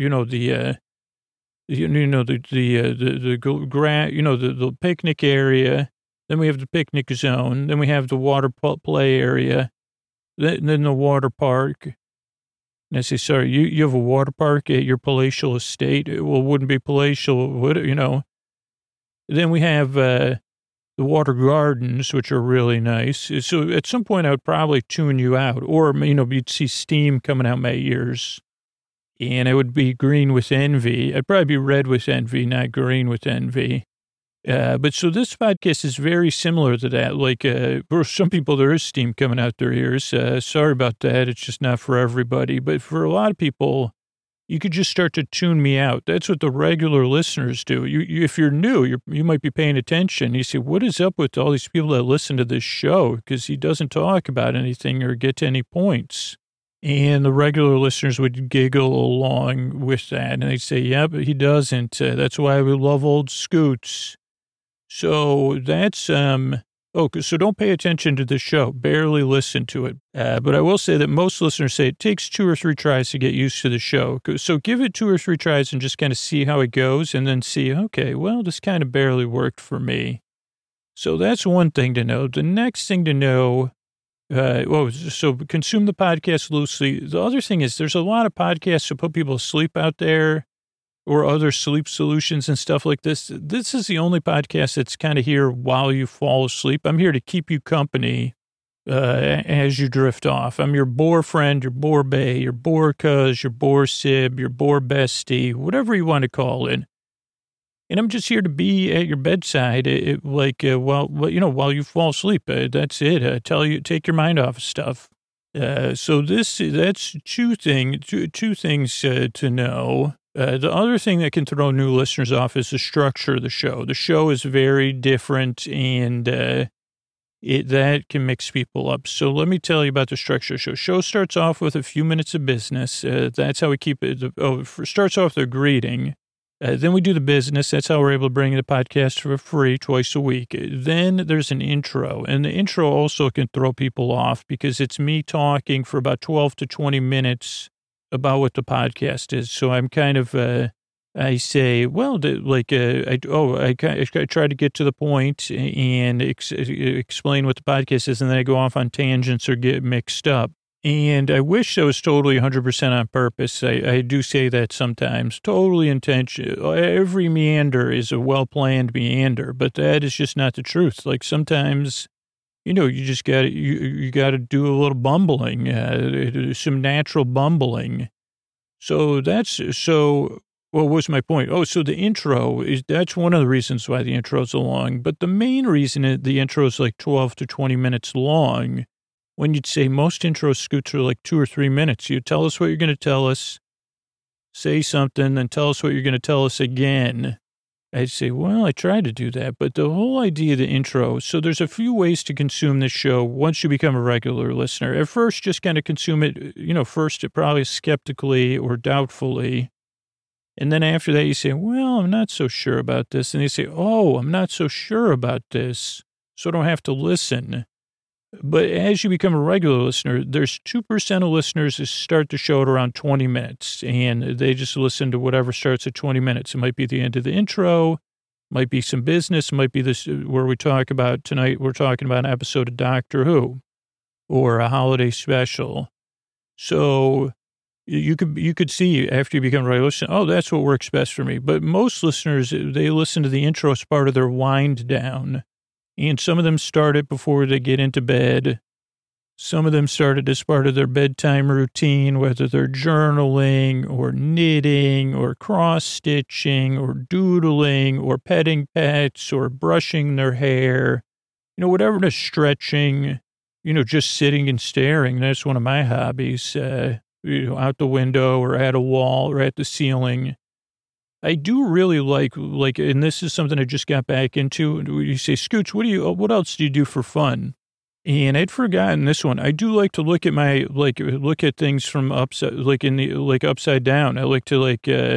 picnic area. Then we have the picnic zone. Then we have the water play area. Then the water park. And I say, sorry, you have a water park at your palatial estate? Well, it wouldn't be palatial, would it, Then we have the water gardens, which are really nice. So at some point, I would probably tune you out. Or, you'd see steam coming out my ears. And I would be green with envy. I'd probably be red with envy, not green with envy. But so this podcast is very similar to that. Like, for some people, there is steam coming out their ears. Sorry about that. It's just not for everybody. But for a lot of people, you could just start to tune me out. That's what the regular listeners do. You if you're new, you might be paying attention. You say, what is up with all these people that listen to this show? Because he doesn't talk about anything or get to any points. And the regular listeners would giggle along with that. And they'd say, yeah, but he doesn't. That's why we love old Scoots. So that's, so don't pay attention to the show. Barely listen to it. But I will say that most listeners say it takes 2 or 3 tries to get used to the show. So give it 2 or 3 tries and just kind of see how it goes and then see, okay, well, this kind of barely worked for me. So that's one thing to know. The next thing to know, so consume the podcast loosely. The other thing is there's a lot of podcasts to put people to sleep out there or other sleep solutions and stuff like this. This is the only podcast that's kind of here while you fall asleep. I'm here to keep you company as you drift off. I'm your bore friend, your bore bae, your bore cuz, your bore sib, your bore bestie, whatever you want to call it. And I'm just here to be at your bedside, while you fall asleep. That's it. Take your mind off of stuff. So that's two things to know. The other thing that can throw new listeners off is the structure of the show. The show is very different, and that can mix people up. So let me tell you about the structure of the show. Show starts off with a few minutes of business. That's how we keep it. Starts off with a greeting. Then we do the business. That's how we're able to bring the podcast for free twice a week. Then there's an intro. And the intro also can throw people off because it's me talking for about 12 to 20 minutes about what the podcast is. So I'm kind of, I say, well, I try to get to the point and explain what the podcast is, and then I go off on tangents or get mixed up. And I wish I was totally 100% on purpose. I do say that sometimes, totally intentional. Every meander is a well-planned meander, but that is just not the truth. Like sometimes, you just got to, you got to do a little bumbling, some natural bumbling. So what was my point? Oh, so the intro that's one of the reasons why the intro is long, but the main reason the intro is like 12 to 20 minutes long. When you'd say most intro scoots are like 2 or 3 minutes, you tell us what you're going to tell us, say something, then tell us what you're going to tell us again. I'd say, well, I tried to do that, but the whole idea of the intro, so there's a few ways to consume this show once you become a regular listener. At first, just kind of consume it, first probably skeptically or doubtfully. And then after that, you say, well, I'm not so sure about this. And they say, oh, I'm not so sure about this, so I don't have to listen. But as you become a regular listener, there's 2% of listeners who start the show at around 20 minutes, and they just listen to whatever starts at 20 minutes. It might be the end of the intro, might be some business, might be this where we talk about tonight, we're talking about an episode of Doctor Who or a holiday special. So you could see after you become a regular listener, oh, that's what works best for me. But most listeners, they listen to the intro as part of their wind down. And some of them start it before they get into bed. Some of them start it as part of their bedtime routine, whether they're journaling or knitting or cross-stitching or doodling or petting pets or brushing their hair. Whatever they're stretching, just sitting and staring. That's one of my hobbies, out the window or at a wall or at the ceiling. I do really like, and this is something I just got back into. You say, Scooch, what else do you do for fun? And I'd forgotten this one. I do like to look at things from upside down. I like to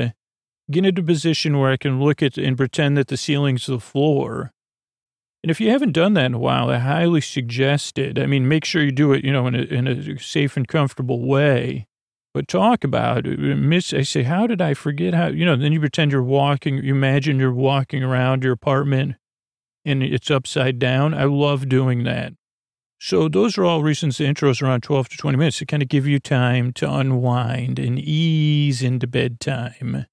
get into a position where I can look at and pretend that the ceiling's the floor. And if you haven't done that in a while, I highly suggest it. I mean, make sure you do it, in a safe and comfortable way. But talk about it. I say, how did I forget how, then you pretend you imagine you're walking around your apartment and it's upside down. I love doing that. So those are all reasons the intro is around 12 to 20 minutes to kind of give you time to unwind and ease into bedtime.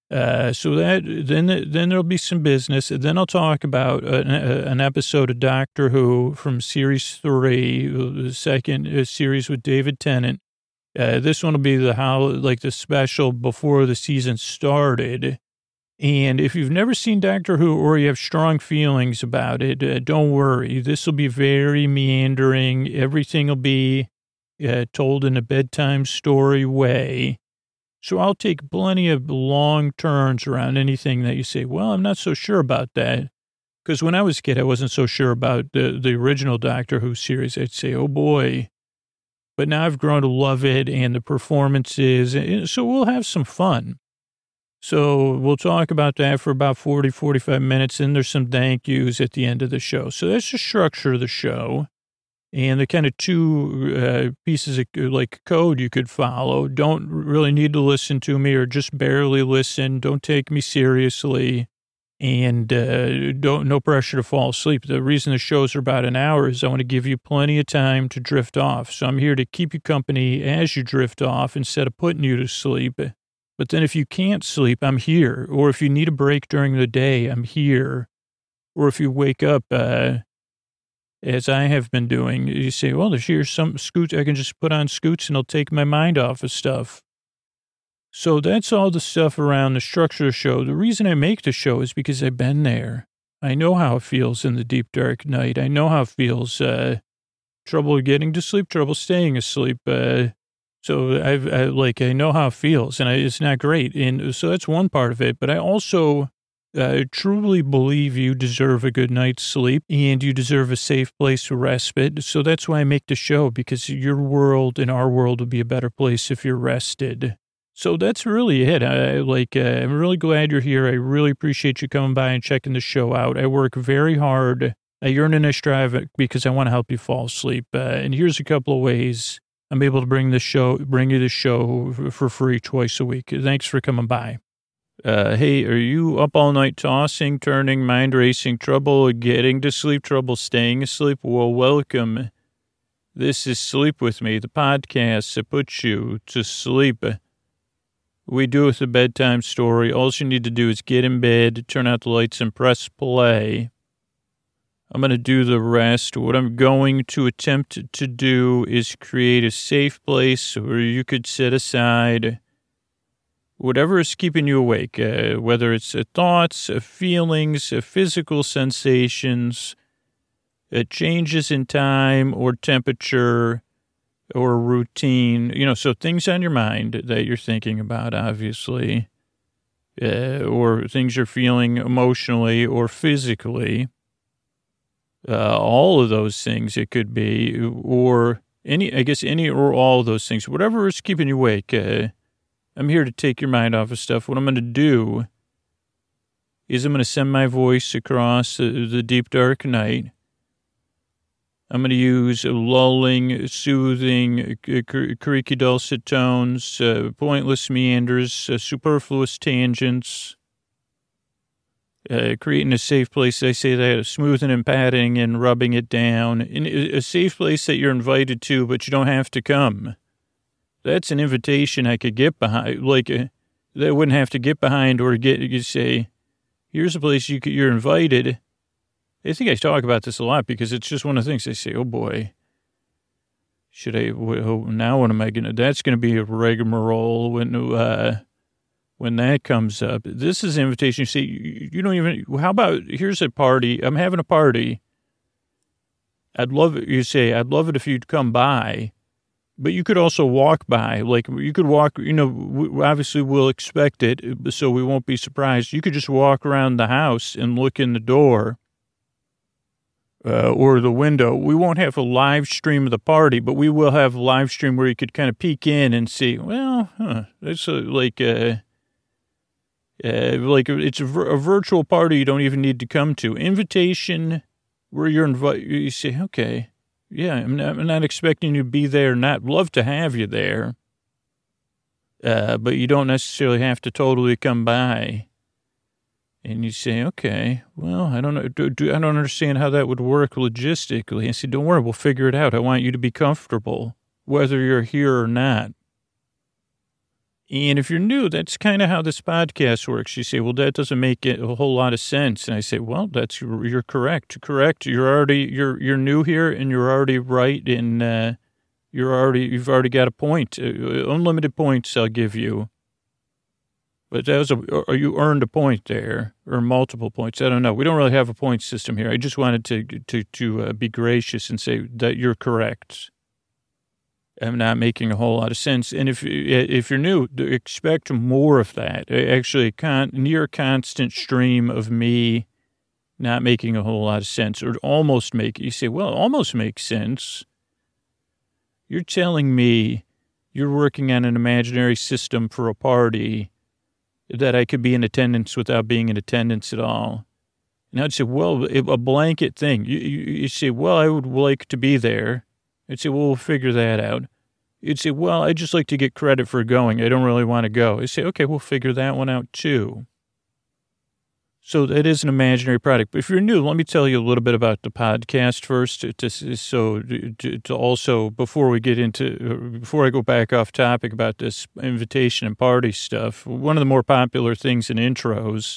So then there'll be some business. Then I'll talk about an episode of Doctor Who from series 3, the second series with David Tennant. This one will be the special before the season started. And if you've never seen Doctor Who or you have strong feelings about it, don't worry. This will be very meandering. Everything will be told in a bedtime story way. So I'll take plenty of long turns around anything that you say, well, I'm not so sure about that. Because when I was a kid, I wasn't so sure about the original Doctor Who series. I'd say, oh, boy. But now I've grown to love it and the performances. So we'll have some fun. So we'll talk about that for about 40, 45 minutes. And there's some thank yous at the end of the show. So that's the structure of the show. And the kind of two pieces of code you could follow. Don't really need to listen to me or just barely listen. Don't take me seriously. And no pressure to fall asleep. The reason the shows are about an hour is I want to give you plenty of time to drift off. So I'm here to keep you company as you drift off instead of putting you to sleep. But then if you can't sleep, I'm here. Or if you need a break during the day, I'm here. Or if you wake up, as I have been doing, you say, well, here's some Scoots. I can just put on Scoots and it'll take my mind off of stuff. So that's all the stuff around the structure of the show. The reason I make the show is because I've been there. I know how it feels in the deep, dark night. I know how it feels, trouble getting to sleep, trouble staying asleep. So I know how it feels, and it's not great. And so that's one part of it. But I also I truly believe you deserve a good night's sleep and you deserve a safe place to respite. So that's why I make the show, because your world and our world would be a better place if you're rested. So that's really it. I'm really glad you're here. I really appreciate you coming by and checking the show out. I work very hard. I earn an extra drive because I want to help you fall asleep. And here's a couple of ways I'm able to bring you the show for free twice a week. Thanks for coming by. Hey, are you up all night tossing, turning, mind racing, trouble getting to sleep, trouble staying asleep? Well, welcome. This is Sleep With Me, the podcast that puts you to sleep. We do it with a bedtime story. All you need to do is get in bed, turn out the lights, and press play. I'm going to do the rest. What I'm going to attempt to do is create a safe place where you could set aside whatever is keeping you awake, whether it's thoughts, feelings, physical sensations, changes in time or temperature, or routine, so things on your mind that you're thinking about, obviously, or things you're feeling emotionally or physically, all of those things it could be, or any or all of those things, whatever is keeping you awake. I'm here to take your mind off of stuff. What I'm going to do is I'm going to send my voice across the deep, dark night. I'm going to use lulling, soothing, creaky dulcet tones, pointless meanders, superfluous tangents, creating a safe place. I say that, smoothing and patting and rubbing it down. In a safe place that you're invited to, but you don't have to come. That's an invitation I could get behind, that I wouldn't have to get behind or you say, here's a place you're invited. I think I talk about this a lot because it's just one of the things I say, oh boy, now what am I going to, that's going to be a rigmarole when that comes up. This is an invitation. You say, you don't even, how about, here's a party. I'm having a party. I'd love it. You say, I'd love it if you'd come by, but you could also walk by. You could walk, obviously we'll expect it, so we won't be surprised. You could just walk around the house and look in the door. Or the window. We won't have a live stream of the party, but we will have a live stream where you could kind of peek in and see, it's it's a virtual party you don't even need to come to. Invitation where you're invited, you say, okay, yeah, I'm not expecting you to be there, not love to have you there, but you don't necessarily have to totally come by. And you say, okay, well, I don't know. I don't understand how that would work logistically. I said, don't worry, we'll figure it out. I want you to be comfortable, whether you're here or not. And if you're new, that's kind of how this podcast works. You say, well, that doesn't make it a whole lot of sense. And I say, well, you're correct. Correct. You're new here and you're already right. And you've already got a point. Unlimited points I'll give you. But you earned a point there, or multiple points. I don't know. We don't really have a point system here. I just wanted to be gracious and say that you're correct. I'm not making a whole lot of sense. And if you're new, expect more of that. Actually, near constant stream of me not making a whole lot of sense, or almost make. You say, well, almost makes sense. You're telling me you're working on an imaginary system for a party that I could be in attendance without being in attendance at all. And I'd say, well, a blanket thing. You say, well, I would like to be there. I'd say, well, we'll figure that out. You'd say, well, I'd just like to get credit for going. I don't really want to go. I'd say, okay, we'll figure that one out too. So that is an imaginary product. But if you're new, let me tell you a little bit about the podcast first. To also, before I go back off topic about this invitation and party stuff, one of the more popular things in intros.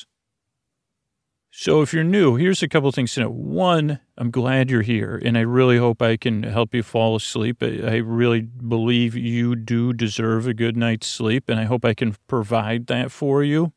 So if you're new, here's a couple of things to know. One, I'm glad you're here, and I really hope I can help you fall asleep. I really believe you do deserve a good night's sleep, and I hope I can provide that for you.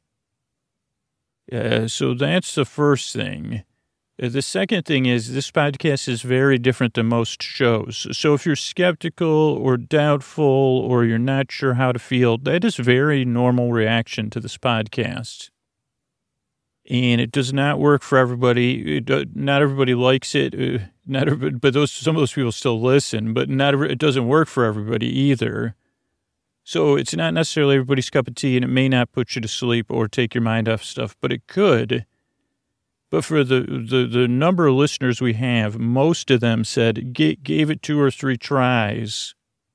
So that's the first thing. The second thing is this podcast is very different than most shows. So if you're skeptical or doubtful or you're not sure how to feel, that is a very normal reaction to this podcast. And it does not work for everybody. Not everybody likes it. But some of those people still listen. But it doesn't work for everybody either. So it's not necessarily everybody's cup of tea, and it may not put you to sleep or take your mind off stuff, but it could. But for the number of listeners we have, most of them said gave it 2 or 3 tries.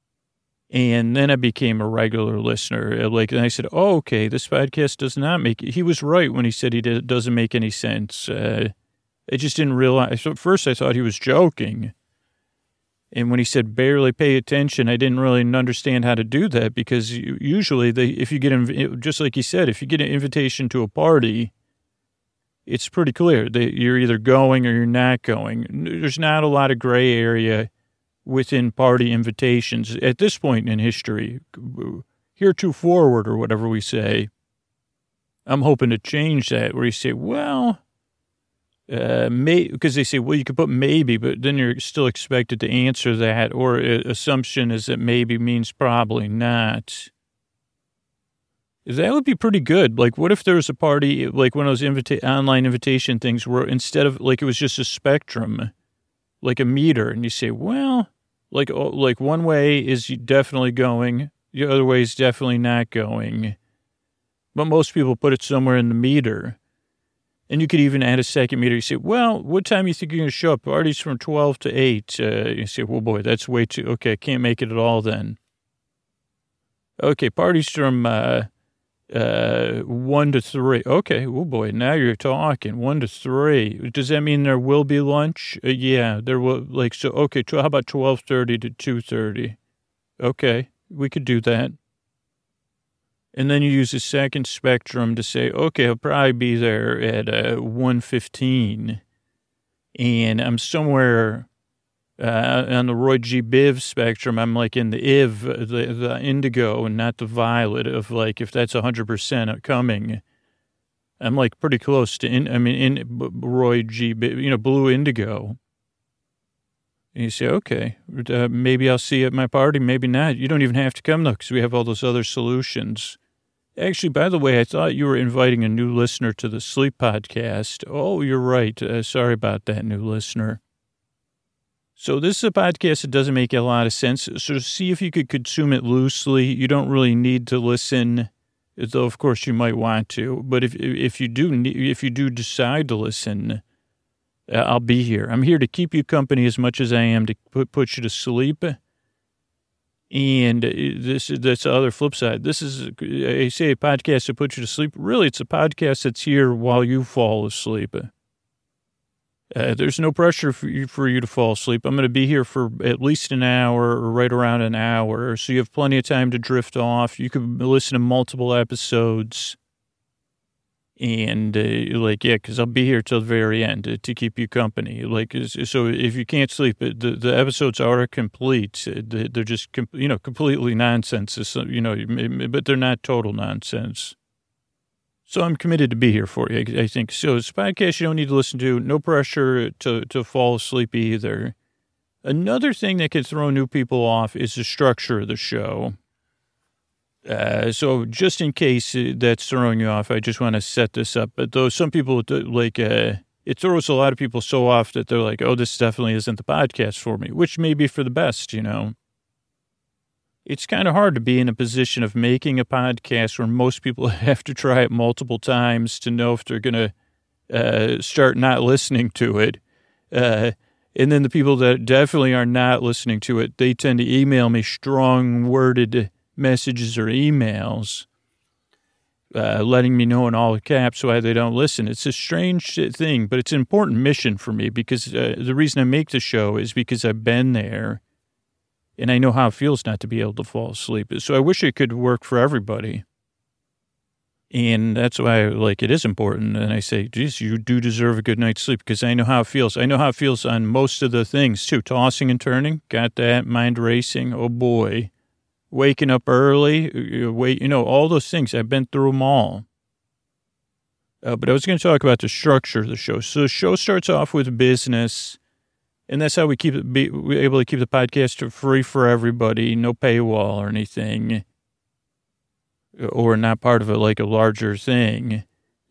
And then I became a regular listener. And I said, oh, okay, this podcast does not make it. He was right when he said it doesn't make any sense. I just didn't realize. So at first I thought he was joking. And when he said barely pay attention, I didn't really understand how to do that, because usually if you get, just like he said, if you get an invitation to a party, it's pretty clear that you're either going or you're not going. There's not a lot of gray area within party invitations at this point in history, heretofore or whatever we say. I'm hoping to change that, where you say, well, because they say, well, you could put maybe, but then you're still expected to answer that, or assumption is that maybe means probably not. That would be pretty good. Like, what if there was a party, like one of those online invitation things where instead of, like, it was just a spectrum, like a meter, and you say, well, like one way is definitely going, the other way is definitely not going. But most people put it somewhere in the meter. And you could even add a second meter. You say, well, what time do you think you're going to show up? Party's from 12 to 8. You say, well, boy, that's way too, okay, I can't make it at all then. Okay, party's from 1 to 3. Okay, oh, boy, now you're talking. 1 to 3. Does that mean there will be lunch? Yeah, there will, like, so, okay, how about 12:30 to 2:30? Okay, we could do that. And then you use the second spectrum to say, okay, I'll probably be there at 1:15. And I'm somewhere on the Roy G. Biv spectrum. I'm like in the IV, the indigo, and not the violet of, like, if that's 100% coming. I'm like pretty close to, in Roy G. Biv, blue indigo. And you say, okay, maybe I'll see you at my party, maybe not. You don't even have to come, though, because we have all those other solutions. Actually, by the way, I thought you were inviting a new listener to the Sleep Podcast. Oh, you're right. Sorry about that, new listener. So this is a podcast that doesn't make a lot of sense. So see if you could consume it loosely. You don't really need to listen, though of course you might want to. But if you do decide to listen, I'll be here. I'm here to keep you company as much as I am to put you to sleep. And that's the other flip side. This is, I say a podcast to put you to sleep. Really, it's a podcast that's here while you fall asleep. There's no pressure for you to fall asleep. I'm going to be here for at least an hour or right around an hour. So you have plenty of time to drift off. You can listen to multiple episodes. And because I'll be here till the very end to keep you company. So if you can't sleep, the episodes are complete. They're just, completely nonsense, but they're not total nonsense. So I'm committed to be here for you, I think. So it's a podcast you don't need to listen to. No pressure to fall asleep either. Another thing that can throw new people off is the structure of the show. So just in case that's throwing you off, I just want to set this up. But though some people, it throws a lot of people so off that they're like, oh, this definitely isn't the podcast for me, which may be for the best, It's kind of hard to be in a position of making a podcast where most people have to try it multiple times to know if they're going to start not listening to it. And then the people that definitely are not listening to it, they tend to email me strong-worded messages or emails letting me know in all caps why they don't listen. It's a strange thing, but it's an important mission for me because the reason I make the show is because I've been there and I know how it feels not to be able to fall asleep. So I wish it could work for everybody. And that's why it is important. And I say, geez, you do deserve a good night's sleep because I know how it feels. I know how it feels on most of the things too. Tossing and turning, got that, mind racing. Oh boy. Waking up early, all those things. I've been through them all. But I was going to talk about the structure of the show. So the show starts off with business, and that's how we're able to keep the podcast free for everybody, no paywall or anything, or not part of a larger thing.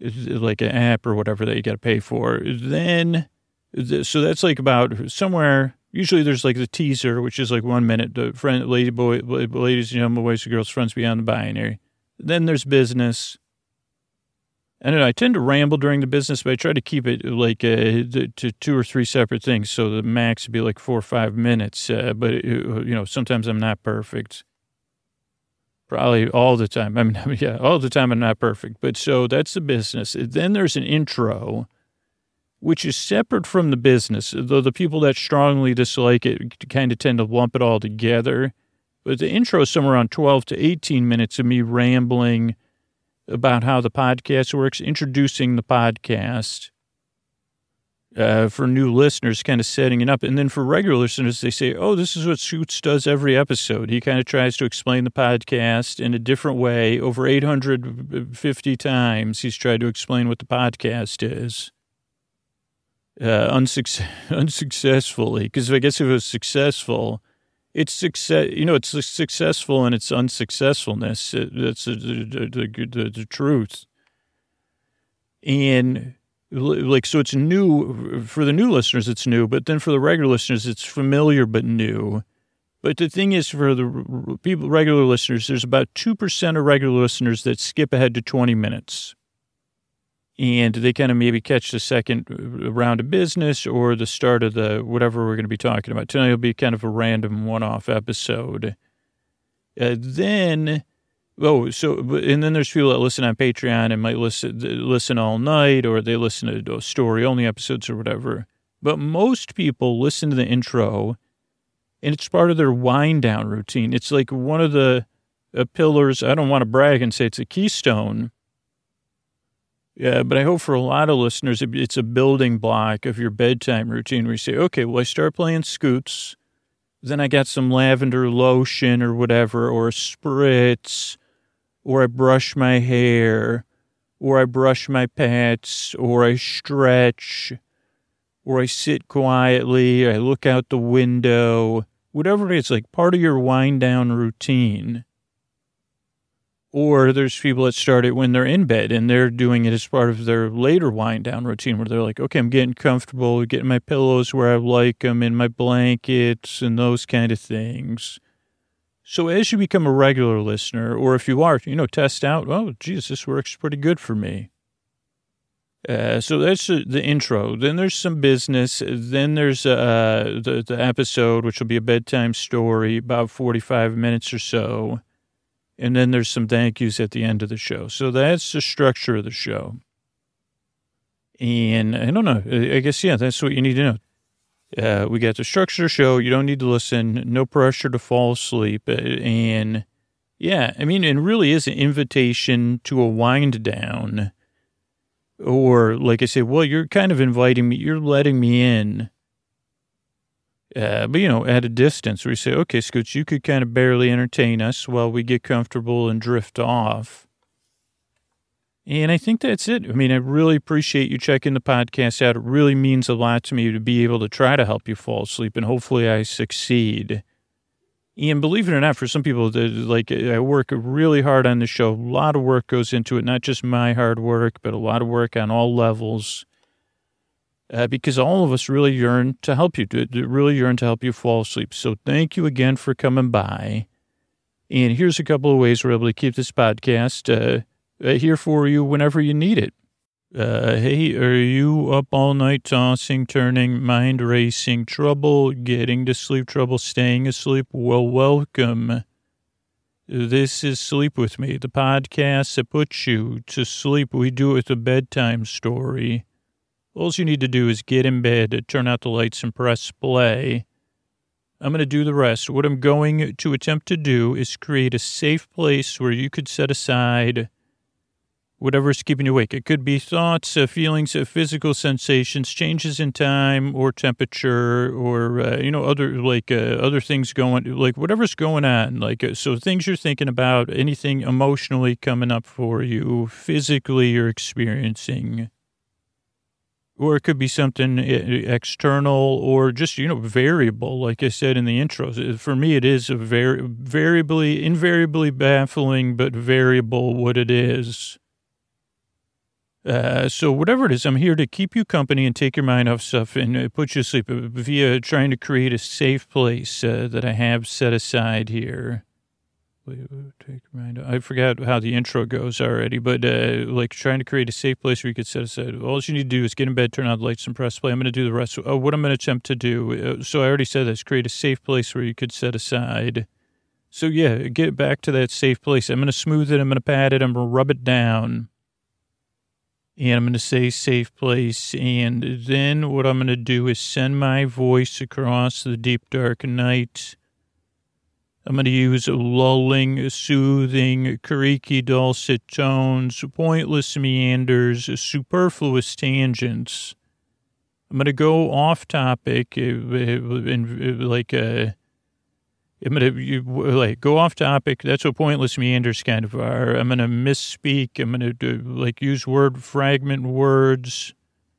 like an app or whatever that you got to pay for. Then, so that's like about somewhere. Usually there's like the teaser, which is like 1 minute. The friend, ladies and gentlemen, boys and girls, friends beyond the binary. Then there's business. I don't know. I tend to ramble during the business, but I try to keep it like to 2 or 3 separate things. So the max would be like 4 or 5 minutes. But sometimes I'm not perfect. Probably all the time. Yeah, all the time I'm not perfect. But so that's the business. Then there's an intro, which is separate from the business. Though the people that strongly dislike it kind of tend to lump it all together. But the intro is somewhere around 12 to 18 minutes of me rambling about how the podcast works, introducing the podcast for new listeners, kind of setting it up. And then for regular listeners, they say, oh, this is what Scoots does every episode. He kind of tries to explain the podcast in a different way. Over 850 times, he's tried to explain what the podcast is. Unsuccessfully, because I guess if it was successful, it's success. It's successful in its unsuccessfulness. That's the truth. And like, so it's new for the new listeners. It's new, but then for the regular listeners, it's familiar but new. But the thing is, for the regular listeners, there's about 2% of regular listeners that skip ahead to 20 minutes. And they kind of maybe catch the second round of business or the start of the whatever we're going to be talking about. Tonight will be kind of a random one-off episode. And then there's people that listen on Patreon and might listen all night, or they listen to story-only episodes or whatever. But most people listen to the intro, and it's part of their wind-down routine. It's like one of the pillars. I don't want to brag and say it's a keystone. Yeah, but I hope for a lot of listeners, it's a building block of your bedtime routine where you say, okay, well, I start playing Scoots, then I got some lavender lotion or whatever, or a spritz, or I brush my hair, or I brush my pets, or I stretch, or I sit quietly, or I look out the window, whatever it is, like part of your wind down routine. Or there's people that start it when they're in bed and they're doing it as part of their later wind down routine where they're like, okay, I'm getting comfortable, getting my pillows where I like them in my blankets and those kind of things. So as you become a regular listener, or if you are, test out, oh, geez, this works pretty good for me. So that's the intro. Then there's some business. Then there's the episode, which will be a bedtime story, about 45 minutes or so. And then there's some thank yous at the end of the show. So that's the structure of the show. And I don't know. I guess, yeah, that's what you need to know. We got the structure of the show. You don't need to listen. No pressure to fall asleep. And, yeah, I mean, it really is an invitation to a wind down. Or, like I say, well, you're kind of inviting me. You're letting me in. But, at a distance where you say, okay, Scoots, you could kind of barely entertain us while we get comfortable and drift off. And I think that's it. I mean, I really appreciate you checking the podcast out. It really means a lot to me to be able to try to help you fall asleep, and hopefully I succeed. And believe it or not, for some people, I work really hard on the show. A lot of work goes into it, not just my hard work, but a lot of work on all levels. Because all of us really yearn to help you, really yearn to help you fall asleep. So thank you again for coming by. And here's a couple of ways we're able to keep this podcast here for you whenever you need it. Hey, are you up all night tossing, turning, mind racing, trouble getting to sleep, trouble staying asleep? Well, welcome. This is Sleep With Me, the podcast that puts you to sleep. We do it with a bedtime story. All you need to do is get in bed, turn out the lights, and press play. I'm going to do the rest. What I'm going to attempt to do is create a safe place where you could set aside whatever's keeping you awake. It could be thoughts, feelings, physical sensations, changes in time or temperature, or other things going, like whatever's going on. So things you're thinking about, anything emotionally coming up for you, physically you're experiencing. Or it could be something external or just, variable, like I said in the intros. For me, it is a invariably baffling, but variable what it is. So whatever it is, I'm here to keep you company and take your mind off stuff and put you to sleep via trying to create a safe place that I have set aside here. I forgot how the intro goes already, but like trying to create a safe place where you could set aside. All you need to do is get in bed, turn on the lights, and press play. I'm going to do the rest. What I'm going to attempt to do. So I already said this: create a safe place where you could set aside. So yeah, get back to that safe place. I'm going to smooth it. I'm going to pat it. I'm going to rub it down, and I'm going to say safe place. And then what I'm going to do is send my voice across the deep dark night. I'm going to use lulling, soothing, creaky, dulcet tones, pointless meanders, superfluous tangents. I'm going to go off topic, go off topic. That's what pointless meanders kind of are. I'm going to misspeak. I'm going to use fragment words.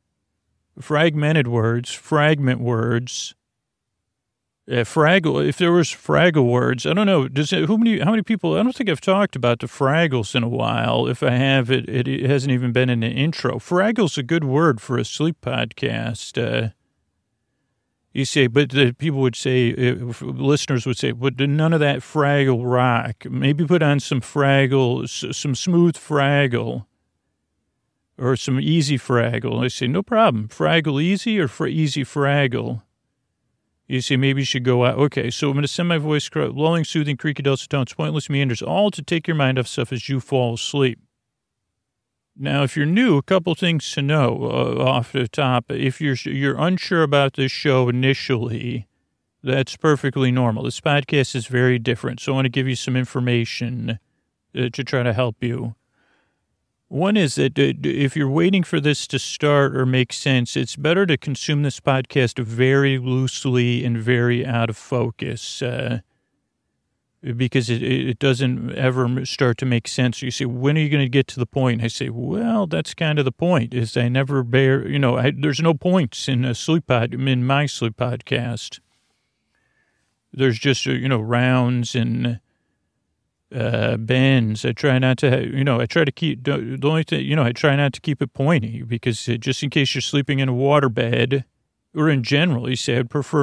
Fraggle. If there was Fraggle words, I don't know. How many people? I don't think I've talked about the Fraggles in a while. If I have, it hasn't even been in an intro. Fraggle's a good word for a sleep podcast. You say, but people would say, listeners would say, but none of that Fraggle rock. Maybe put on some Fraggle, some smooth Fraggle, or some easy Fraggle. I say, no problem. Fraggle easy or easy Fraggle. You see, maybe you should go out. Okay, so I'm going to send my voice, lulling, soothing, creaky, dulcet tones, pointless meanders, all to take your mind off stuff as you fall asleep. Now, if you're new, a couple things to know off the top. If you're unsure about this show initially, that's perfectly normal. This podcast is very different, so I want to give you some information to try to help you. One is that if you're waiting for this to start or make sense, it's better to consume this podcast very loosely and very out of focus because it doesn't ever start to make sense. You say, when are you going to get to the point? I say, well, that's kind of the point is I never there's no points in my sleep podcast. There's just, rounds and bends. I try not to, I try to keep, the only thing, I try not to keep it pointy because just in case you're sleeping in a waterbed or in general, you say I'd prefer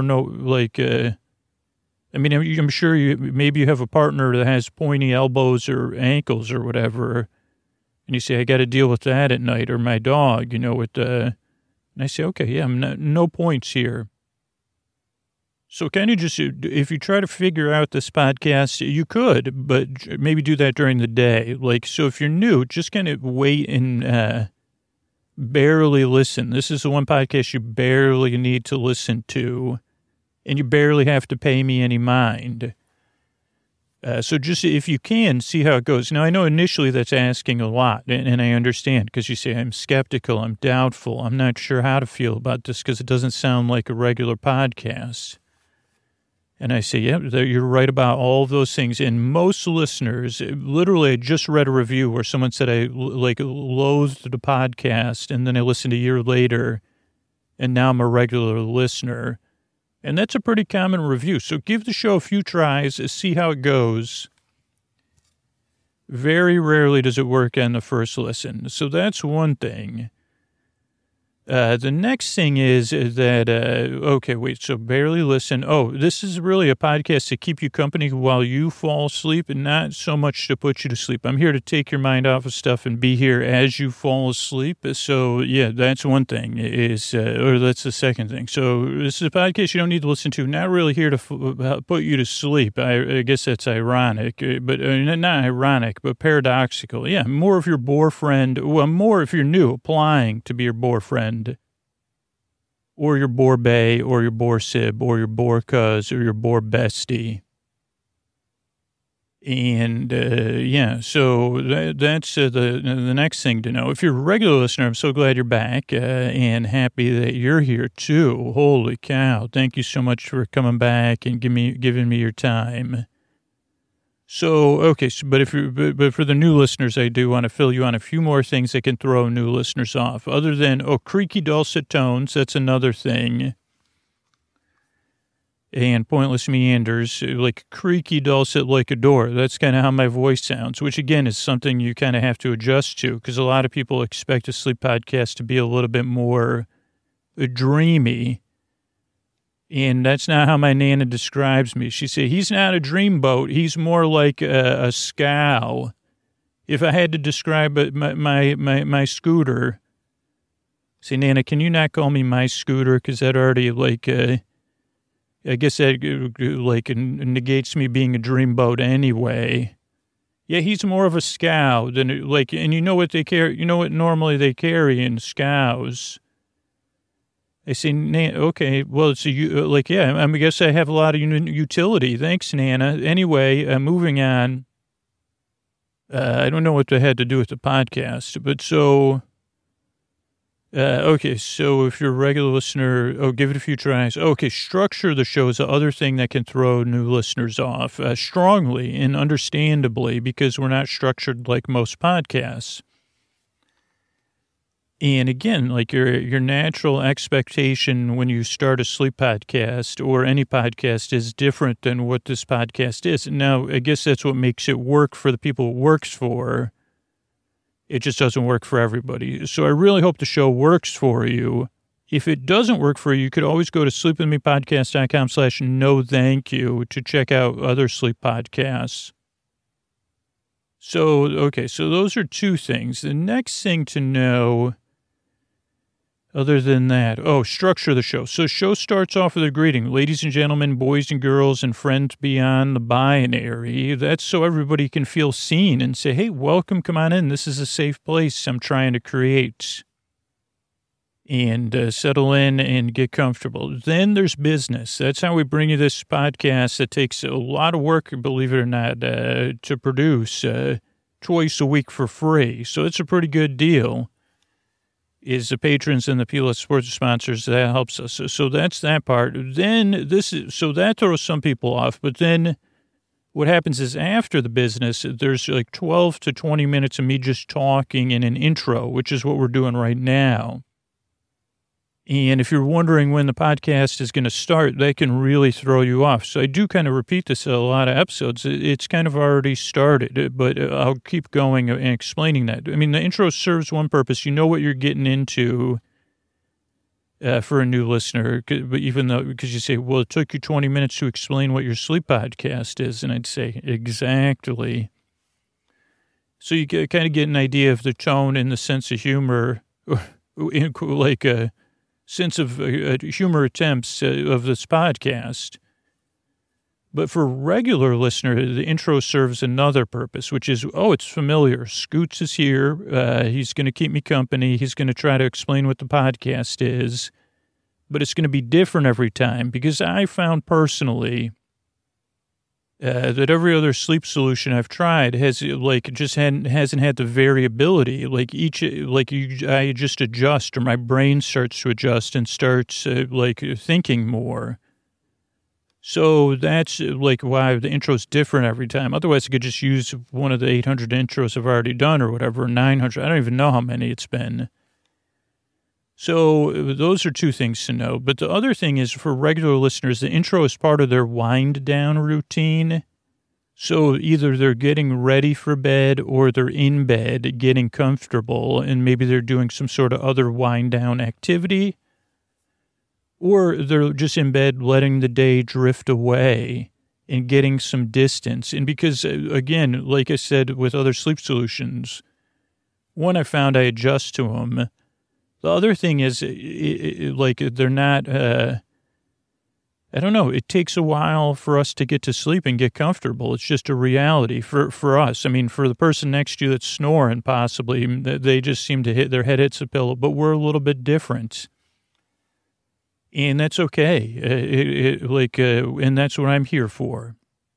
I'm sure maybe you have a partner that has pointy elbows or ankles or whatever. And you say, I got to deal with that at night or my dog, and I say, okay, yeah, no points here. So kind of just, if you try to figure out this podcast, you could, but maybe do that during the day. So if you're new, just kind of wait and barely listen. This is the one podcast you barely need to listen to, and you barely have to pay me any mind. So just, if you can, see how it goes. Now, I know initially that's asking a lot, and I understand, because you say, I'm skeptical, I'm doubtful, I'm not sure how to feel about this, because it doesn't sound like a regular podcast. And I say, yeah, you're right about all of those things. And most listeners, literally, I just read a review where someone said I loathed the podcast, and then I listened a year later, and now I'm a regular listener. And that's a pretty common review. So give the show a few tries, see how it goes. Very rarely does it work on the first listen. So that's one thing. The next thing is that, so barely listen. Oh, this is really a podcast to keep you company while you fall asleep and not so much to put you to sleep. I'm here to take your mind off of stuff and be here as you fall asleep. So, yeah, that's one thing or that's the second thing. So this is a podcast you don't need to listen to. Not really here to put you to sleep. I guess that's ironic, but not ironic, but paradoxical. Yeah, more of your boyfriend. Well, more if you're new, applying to be your boyfriend. Or your bore bae, or your bore sib, or your bore cuz, or your bore bestie. And, so that's the next thing to know. If you're a regular listener, I'm so glad you're back and happy that you're here, too. Holy cow. Thank you so much for coming back and giving me your time. So, okay, but for the new listeners, I do want to fill you on a few more things that can throw new listeners off. Other than, creaky dulcet tones, that's another thing. and pointless meanders, like creaky dulcet like a door. That's kind of how my voice sounds, which again is something you kind of have to adjust to, because a lot of people expect a sleep podcast to be a little bit more dreamy. And that's not how my Nana describes me. She said, he's not a dreamboat. He's more like a scow. If I had to describe my scooter, say, Nana, can you not call me my scooter? Because that already, I guess that, negates me being a dreamboat anyway. Yeah, he's more of a scow than, and you know what they carry? You know what normally they carry in scows? I say, okay, well, it's I guess I have a lot of utility. Thanks, Nana. Anyway, moving on. I don't know what that had to do with the podcast, but so, okay, so if you're a regular listener, give it a few tries. Okay, structure the show is the other thing that can throw new listeners off strongly and understandably, because we're not structured like most podcasts. And again, like your natural expectation when you start a sleep podcast or any podcast is different than what this podcast is. Now, I guess that's what makes it work for the people it works for. It just doesn't work for everybody. So I really hope the show works for you. If it doesn't work for you, you could always go to sleepwithmepodcast.com/no thank you to check out other sleep podcasts. So, okay, so those are two things. The next thing to know, other than that, structure the show. So show starts off with a greeting. Ladies and gentlemen, boys and girls, and friends beyond the binary. That's so everybody can feel seen and say, hey, welcome, come on in. This is a safe place I'm trying to create. And settle in and get comfortable. Then there's business. That's how we bring you this podcast that takes a lot of work, believe it or not, to produce twice a week for free. So it's a pretty good deal. Is the patrons and the PLS Sports sponsors, that helps us. So that's that part. Then that throws some people off. But then what happens is after the business, there's like 12 to 20 minutes of me just talking in an intro, which is what we're doing right now. And if you're wondering when the podcast is going to start, that can really throw you off. So I do kind of repeat this in a lot of episodes. It's kind of already started, but I'll keep going and explaining that. I mean, the intro serves one purpose. You know what you're getting into for a new listener, but because you say, well, it took you 20 minutes to explain what your sleep podcast is. And I'd say, exactly. So you kind of get an idea of the tone and the sense of humor, sense of humor attempts of this podcast. But for a regular listener, the intro serves another purpose, which is, it's familiar. Scoots is here. He's going to keep me company. He's going to try to explain what the podcast is. But it's going to be different every time, because I found personally that every other sleep solution I've tried hasn't had the variability. I just adjust, or my brain starts to adjust and starts thinking more. So that's why the intro's different every time. Otherwise, I could just use one of the 800 intros I've already done, or whatever, 900. I don't even know how many it's been. So those are two things to know. But the other thing is, for regular listeners, the intro is part of their wind down routine. So either they're getting ready for bed, or they're in bed getting comfortable, and maybe they're doing some sort of other wind down activity, or they're just in bed letting the day drift away and getting some distance. And because, again, like I said with other sleep solutions, one, I found I adjust to them. The other thing is, they're not, I don't know, it takes a while for us to get to sleep and get comfortable. It's just a reality for us. I mean, for the person next to you that's snoring, possibly, they just seem to their head hits a pillow, but we're a little bit different. And that's okay. And that's what I'm here for.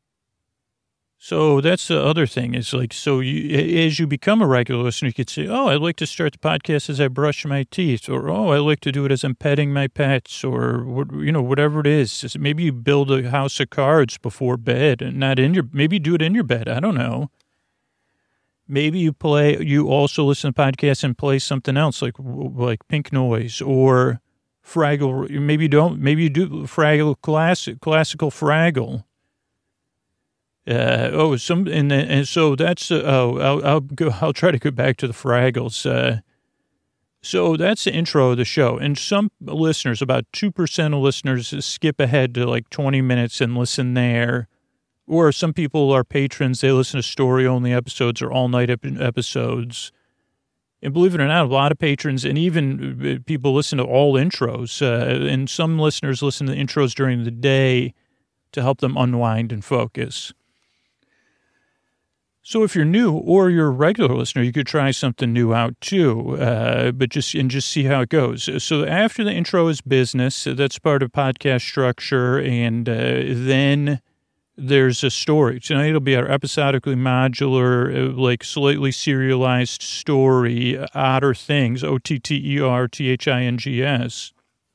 So that's the other thing. Is as you become a regular listener, you could say, I'd like to start the podcast as I brush my teeth, or, I like to do it as I'm petting my pets, or, whatever it is. Maybe you build a house of cards before bed, and maybe do it in your bed. I don't know. Maybe you also listen to podcasts and play something else like pink noise, or Fraggle, maybe you don't, maybe you do Fraggle classical Fraggle. So that's, I'll try to get back to the Fraggles. So that's the intro of the show. And some listeners, about 2% of listeners, skip ahead to like 20 minutes and listen there. Or some people are patrons. They listen to story-only episodes or all-night episodes. And believe it or not, a lot of patrons and even people listen to all intros. And some listeners listen to the intros during the day to help them unwind and focus. So if you're new or you're a regular listener, you could try something new out too, but just see how it goes. So after the intro is business. That's part of podcast structure, and then there's a story. Tonight it'll be our episodically modular, like slightly serialized story, Otter Things, OTTERTHINGS,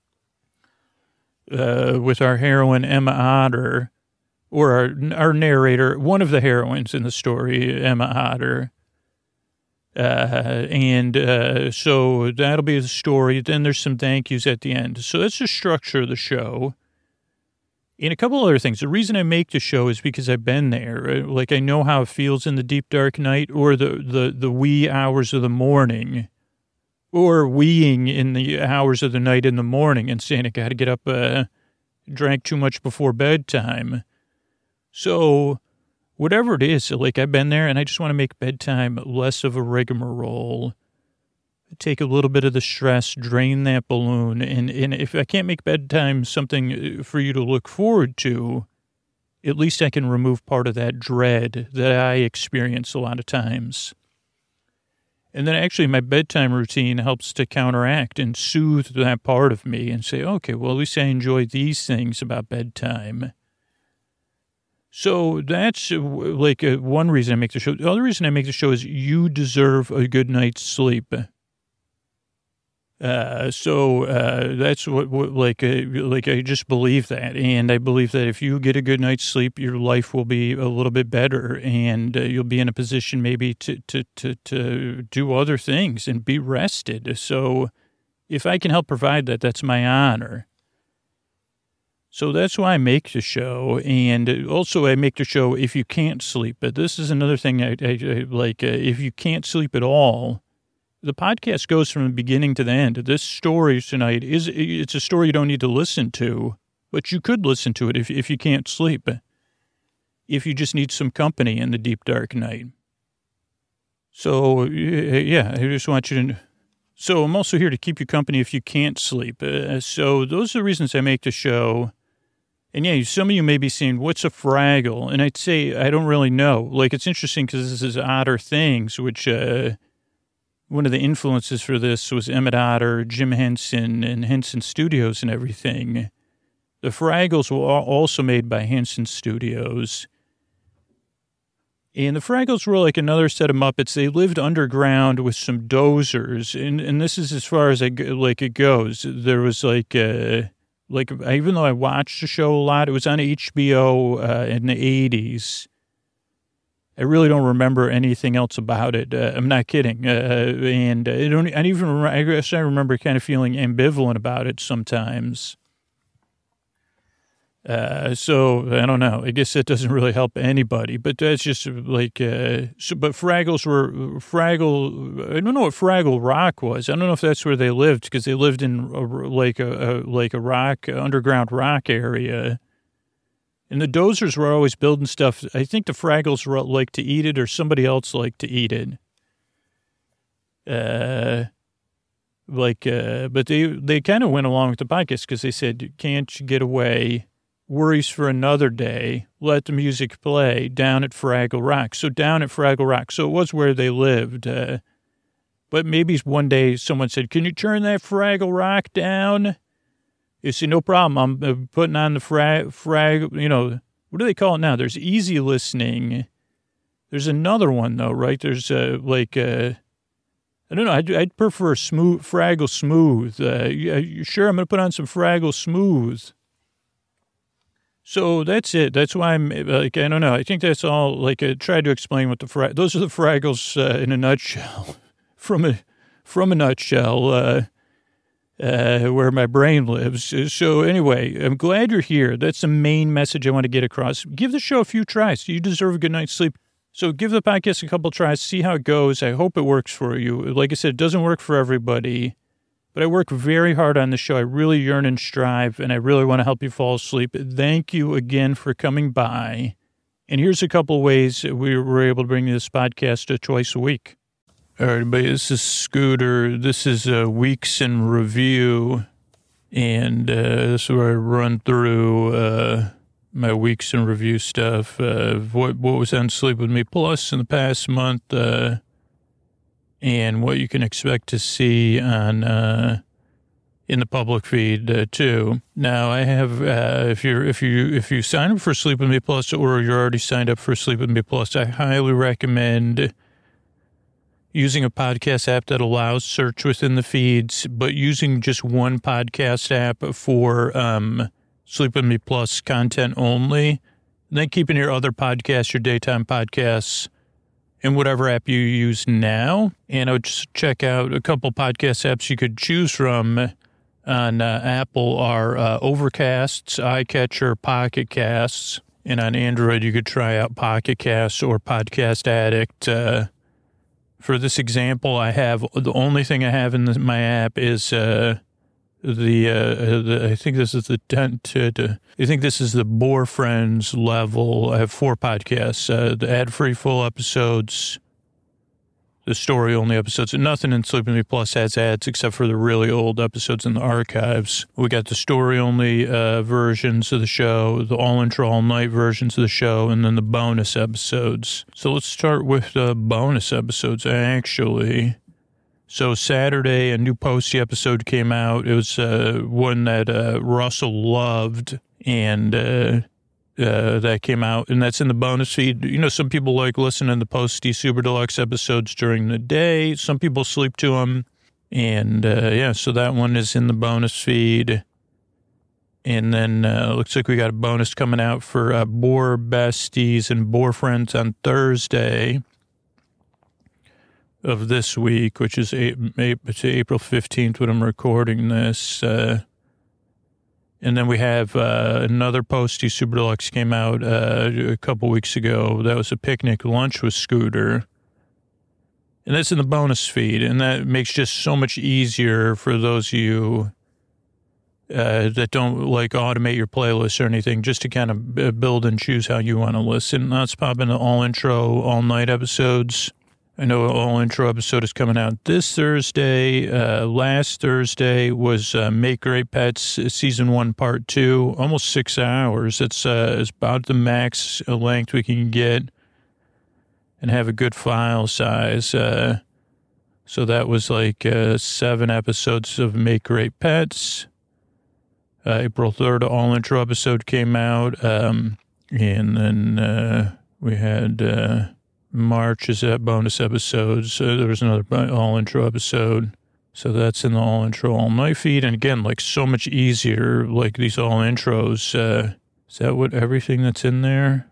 with our heroine Emma Otter. Or our narrator, one of the heroines in the story, Emma Otter. So that'll be the story. Then there's some thank yous at the end. So that's the structure of the show. And a couple other things. The reason I make the show is because I've been there. Like, I know how it feels in the deep, dark night or the wee hours of the morning. Or weeing in the hours of the night in the morning and saying I got to get up, drank too much before bedtime. So whatever it is, like I've been there and I just want to make bedtime less of a rigmarole, take a little bit of the stress, drain that balloon. And if I can't make bedtime something for you to look forward to, at least I can remove part of that dread that I experience a lot of times. And then actually my bedtime routine helps to counteract and soothe that part of me and say, okay, well, at least I enjoy these things about bedtime. So that's like one reason I make the show. The other reason I make the show is you deserve a good night's sleep. That's what I just believe that. And I believe that if you get a good night's sleep, your life will be a little bit better and you'll be in a position maybe to do other things and be rested. So if I can help provide that, that's my honor. So that's why I make the show, and also I make the show if you can't sleep. But this is another thing I like. If you can't sleep at all, the podcast goes from the beginning to the end. This story tonight it's a story you don't need to listen to, but you could listen to it if you can't sleep. If you just need some company in the deep dark night. So yeah, I just want you to. So I'm also here to keep you company if you can't sleep. So those are the reasons I make the show. And yeah, some of you may be saying, what's a Fraggle? And I'd say, I don't really know. Like, it's interesting because this is Otter Things, which one of the influences for this was Emmett Otter, Jim Henson, and Henson Studios and everything. The Fraggles were also made by Henson Studios. And the Fraggles were like another set of Muppets. They lived underground with some dozers. And this is as far as it goes. There was even though I watched the show a lot, it was on HBO in the 80s. I really don't remember anything else about it. I'm not kidding. I guess I remember kind of feeling ambivalent about it sometimes. So I don't know. I guess that doesn't really help anybody, but that's just like, but Fraggles were Fraggle. I don't know what Fraggle Rock was. I don't know if that's where they lived because they lived in a rock, underground rock area. And the Dozers were always building stuff. I think the Fraggles were like to eat it or somebody else liked to eat it. But they kind of went along with the podcast because they said, can't you get away? Worries for another day. Let the music play down at Fraggle Rock. So down at Fraggle Rock. So it was where they lived. But maybe one day someone said, can you turn that Fraggle Rock down? You see, no problem. I'm putting on the frag, you know, what do they call it now? There's easy listening. There's another one though, right? There's I don't know. I'd prefer Fraggle Smooth. Sure, I'm going to put on some Fraggle Smooth. So that's it. That's why I'm like, I don't know. I think that's all. Like, I tried to explain what those are the Fraggles in a nutshell. From a nutshell. where my brain lives. So anyway, I'm glad you're here. That's the main message I want to get across. Give the show a few tries. You deserve a good night's sleep. So give the podcast a couple tries, see how it goes. I hope it works for you. Like I said, it doesn't work for everybody, but I work very hard on the show. I really yearn and strive, and I really want to help you fall asleep. Thank you again for coming by. And here's a couple of ways we were able to bring this podcast twice a week. All right, everybody, this is Scooter. This is Weeks in Review, and this is where I run through my Weeks in Review stuff, what was on Sleep With Me Plus in the past month, and what you can expect to see on in the public feed too. Now, I have if you sign up for Sleep With Me Plus, or you're already signed up for Sleep With Me Plus, I highly recommend using a podcast app that allows search within the feeds, but using just one podcast app for Sleep With Me Plus content only, and then keeping your other podcasts, your daytime podcasts, in whatever app you use now. And I would just check out a couple podcast apps you could choose from on Apple are Overcasts, iCatcher, Pocket Casts, and on Android you could try out Pocket Casts or Podcast Addict. For this example, I have the only thing I have in my app is I think this is the I think this is the Bore Friends level. I have 4 podcasts: the ad-free full episodes, the story-only episodes, and nothing in Sleep With Me Plus has ads except for the really old episodes in the archives. We got the story-only versions of the show, the all-intro, all-night versions of the show, and then the bonus episodes. So let's start with the bonus episodes, actually. So Saturday, a new Posty episode came out. It was one that Russell loved, and that came out, and that's in the bonus feed. You know, some people like listening to the Posty Super Deluxe episodes during the day. Some people sleep to them, and so that one is in the bonus feed. And then looks like we got a bonus coming out for Bore Besties and Bore Friends on Thursday of this week, which is April 15th when I'm recording this. And then we have another Posty Super Deluxe came out a couple weeks ago. That was a picnic lunch with Scooter. And that's in the bonus feed. And that makes just so much easier for those of you that don't like automate your playlist or anything, just to kind of build and choose how you want to listen. Let's pop into all intro, all night episodes. I know an all-intro episode is coming out this Thursday. Last Thursday was Make Great Pets Season 1, Part 2, almost 6 hours. It's about the max length we can get and have a good file size. So that was like 7 episodes of Make Great Pets. April 3rd, all-intro episode came out. And then we had... March is that bonus episodes. There was another all-intro episode. So that's in the all-intro, all-night feed. And again, like so much easier, like these all-intros. Is that what everything that's in there?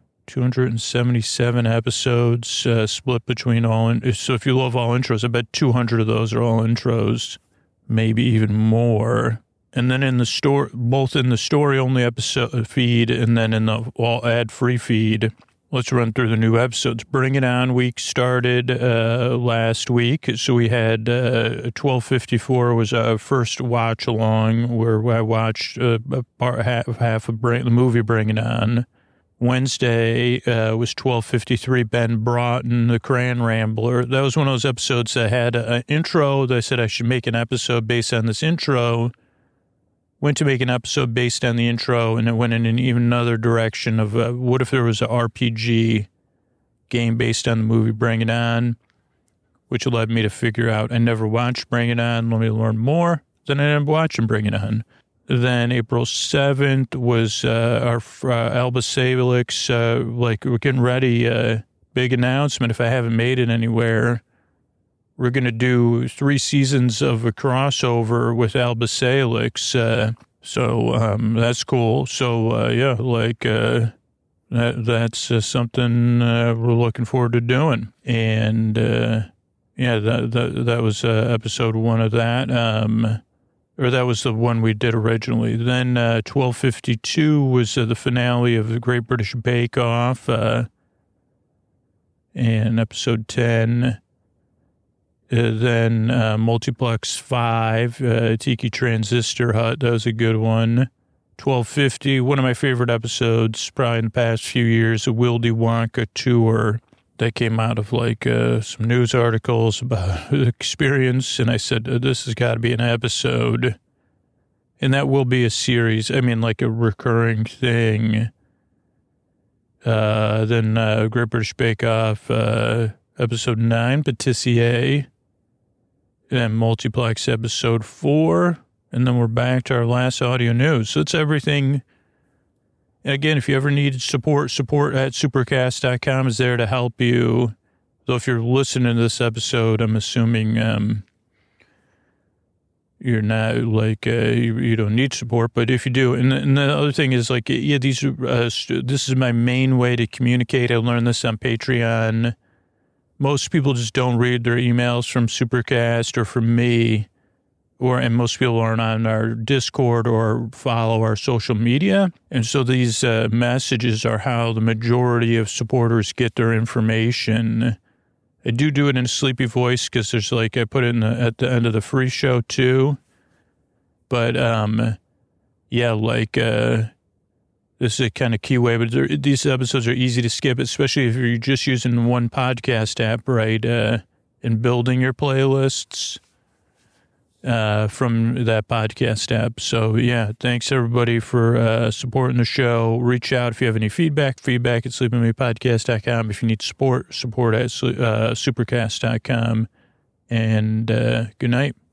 277 episodes split between so if you love all-intros, I bet 200 of those are all-intros, maybe even more. And then in the both in the story-only episode feed and then in the all ad-free feed, let's run through the new episodes. Bring It On week started last week. So we had 1254 was our first watch along where I watched half of the movie Bring It On. Wednesday was 1253 Ben Broughton, the Crayon Rambler. That was one of those episodes that had an intro. They said I should make an episode based on this intro. Went to make an episode based on the intro, and it went in even another direction of what if there was an RPG game based on the movie Bring It On, which led me to figure out I never watched Bring It On. Let me learn more. Then I ended up watching Bring It On. Then April 7th was our Alba Salix, like we're getting ready, big announcement if I haven't made it anywhere. We're going to do 3 seasons of a crossover with Alba Salix. So that's cool. So, that's something we're looking forward to doing. And, that was episode 1 of that. Or that was the one we did originally. Then 1252 was the finale of the Great British Bake Off, and episode 10. Then Multiplex 5, Tiki Transistor Hut. That was a good one. 1250, one of my favorite episodes probably in the past few years, a Willy Wonka tour that came out of like some news articles about the experience. And I said, this has got to be an episode. And that will be a series. I mean, like a recurring thing. Then Great British Bake Off, episode 9, Patissier. And Multiplex episode 4. And then we're back to our last audio news. So it's everything. Again, if you ever need support at supercast.com is there to help you. So if you're listening to this episode, I'm assuming you're not like, you don't need support, but if you do. And the other thing is like, yeah, this is my main way to communicate. I learned this on Patreon. Most people just don't read their emails from Supercast or from me. And most people aren't on our Discord or follow our social media. And so these messages are how the majority of supporters get their information. I do it in a sleepy voice because there's like, I put it at the end of the free show too. But, yeah, like, this is a kind of key way, but these episodes are easy to skip, especially if you're just using one podcast app, right? And building your playlists. From that podcast app. So, yeah, thanks, everybody, for supporting the show. Reach out if you have any feedback at sleepingmepodcast.com. If you need support at supercast.com. And good night.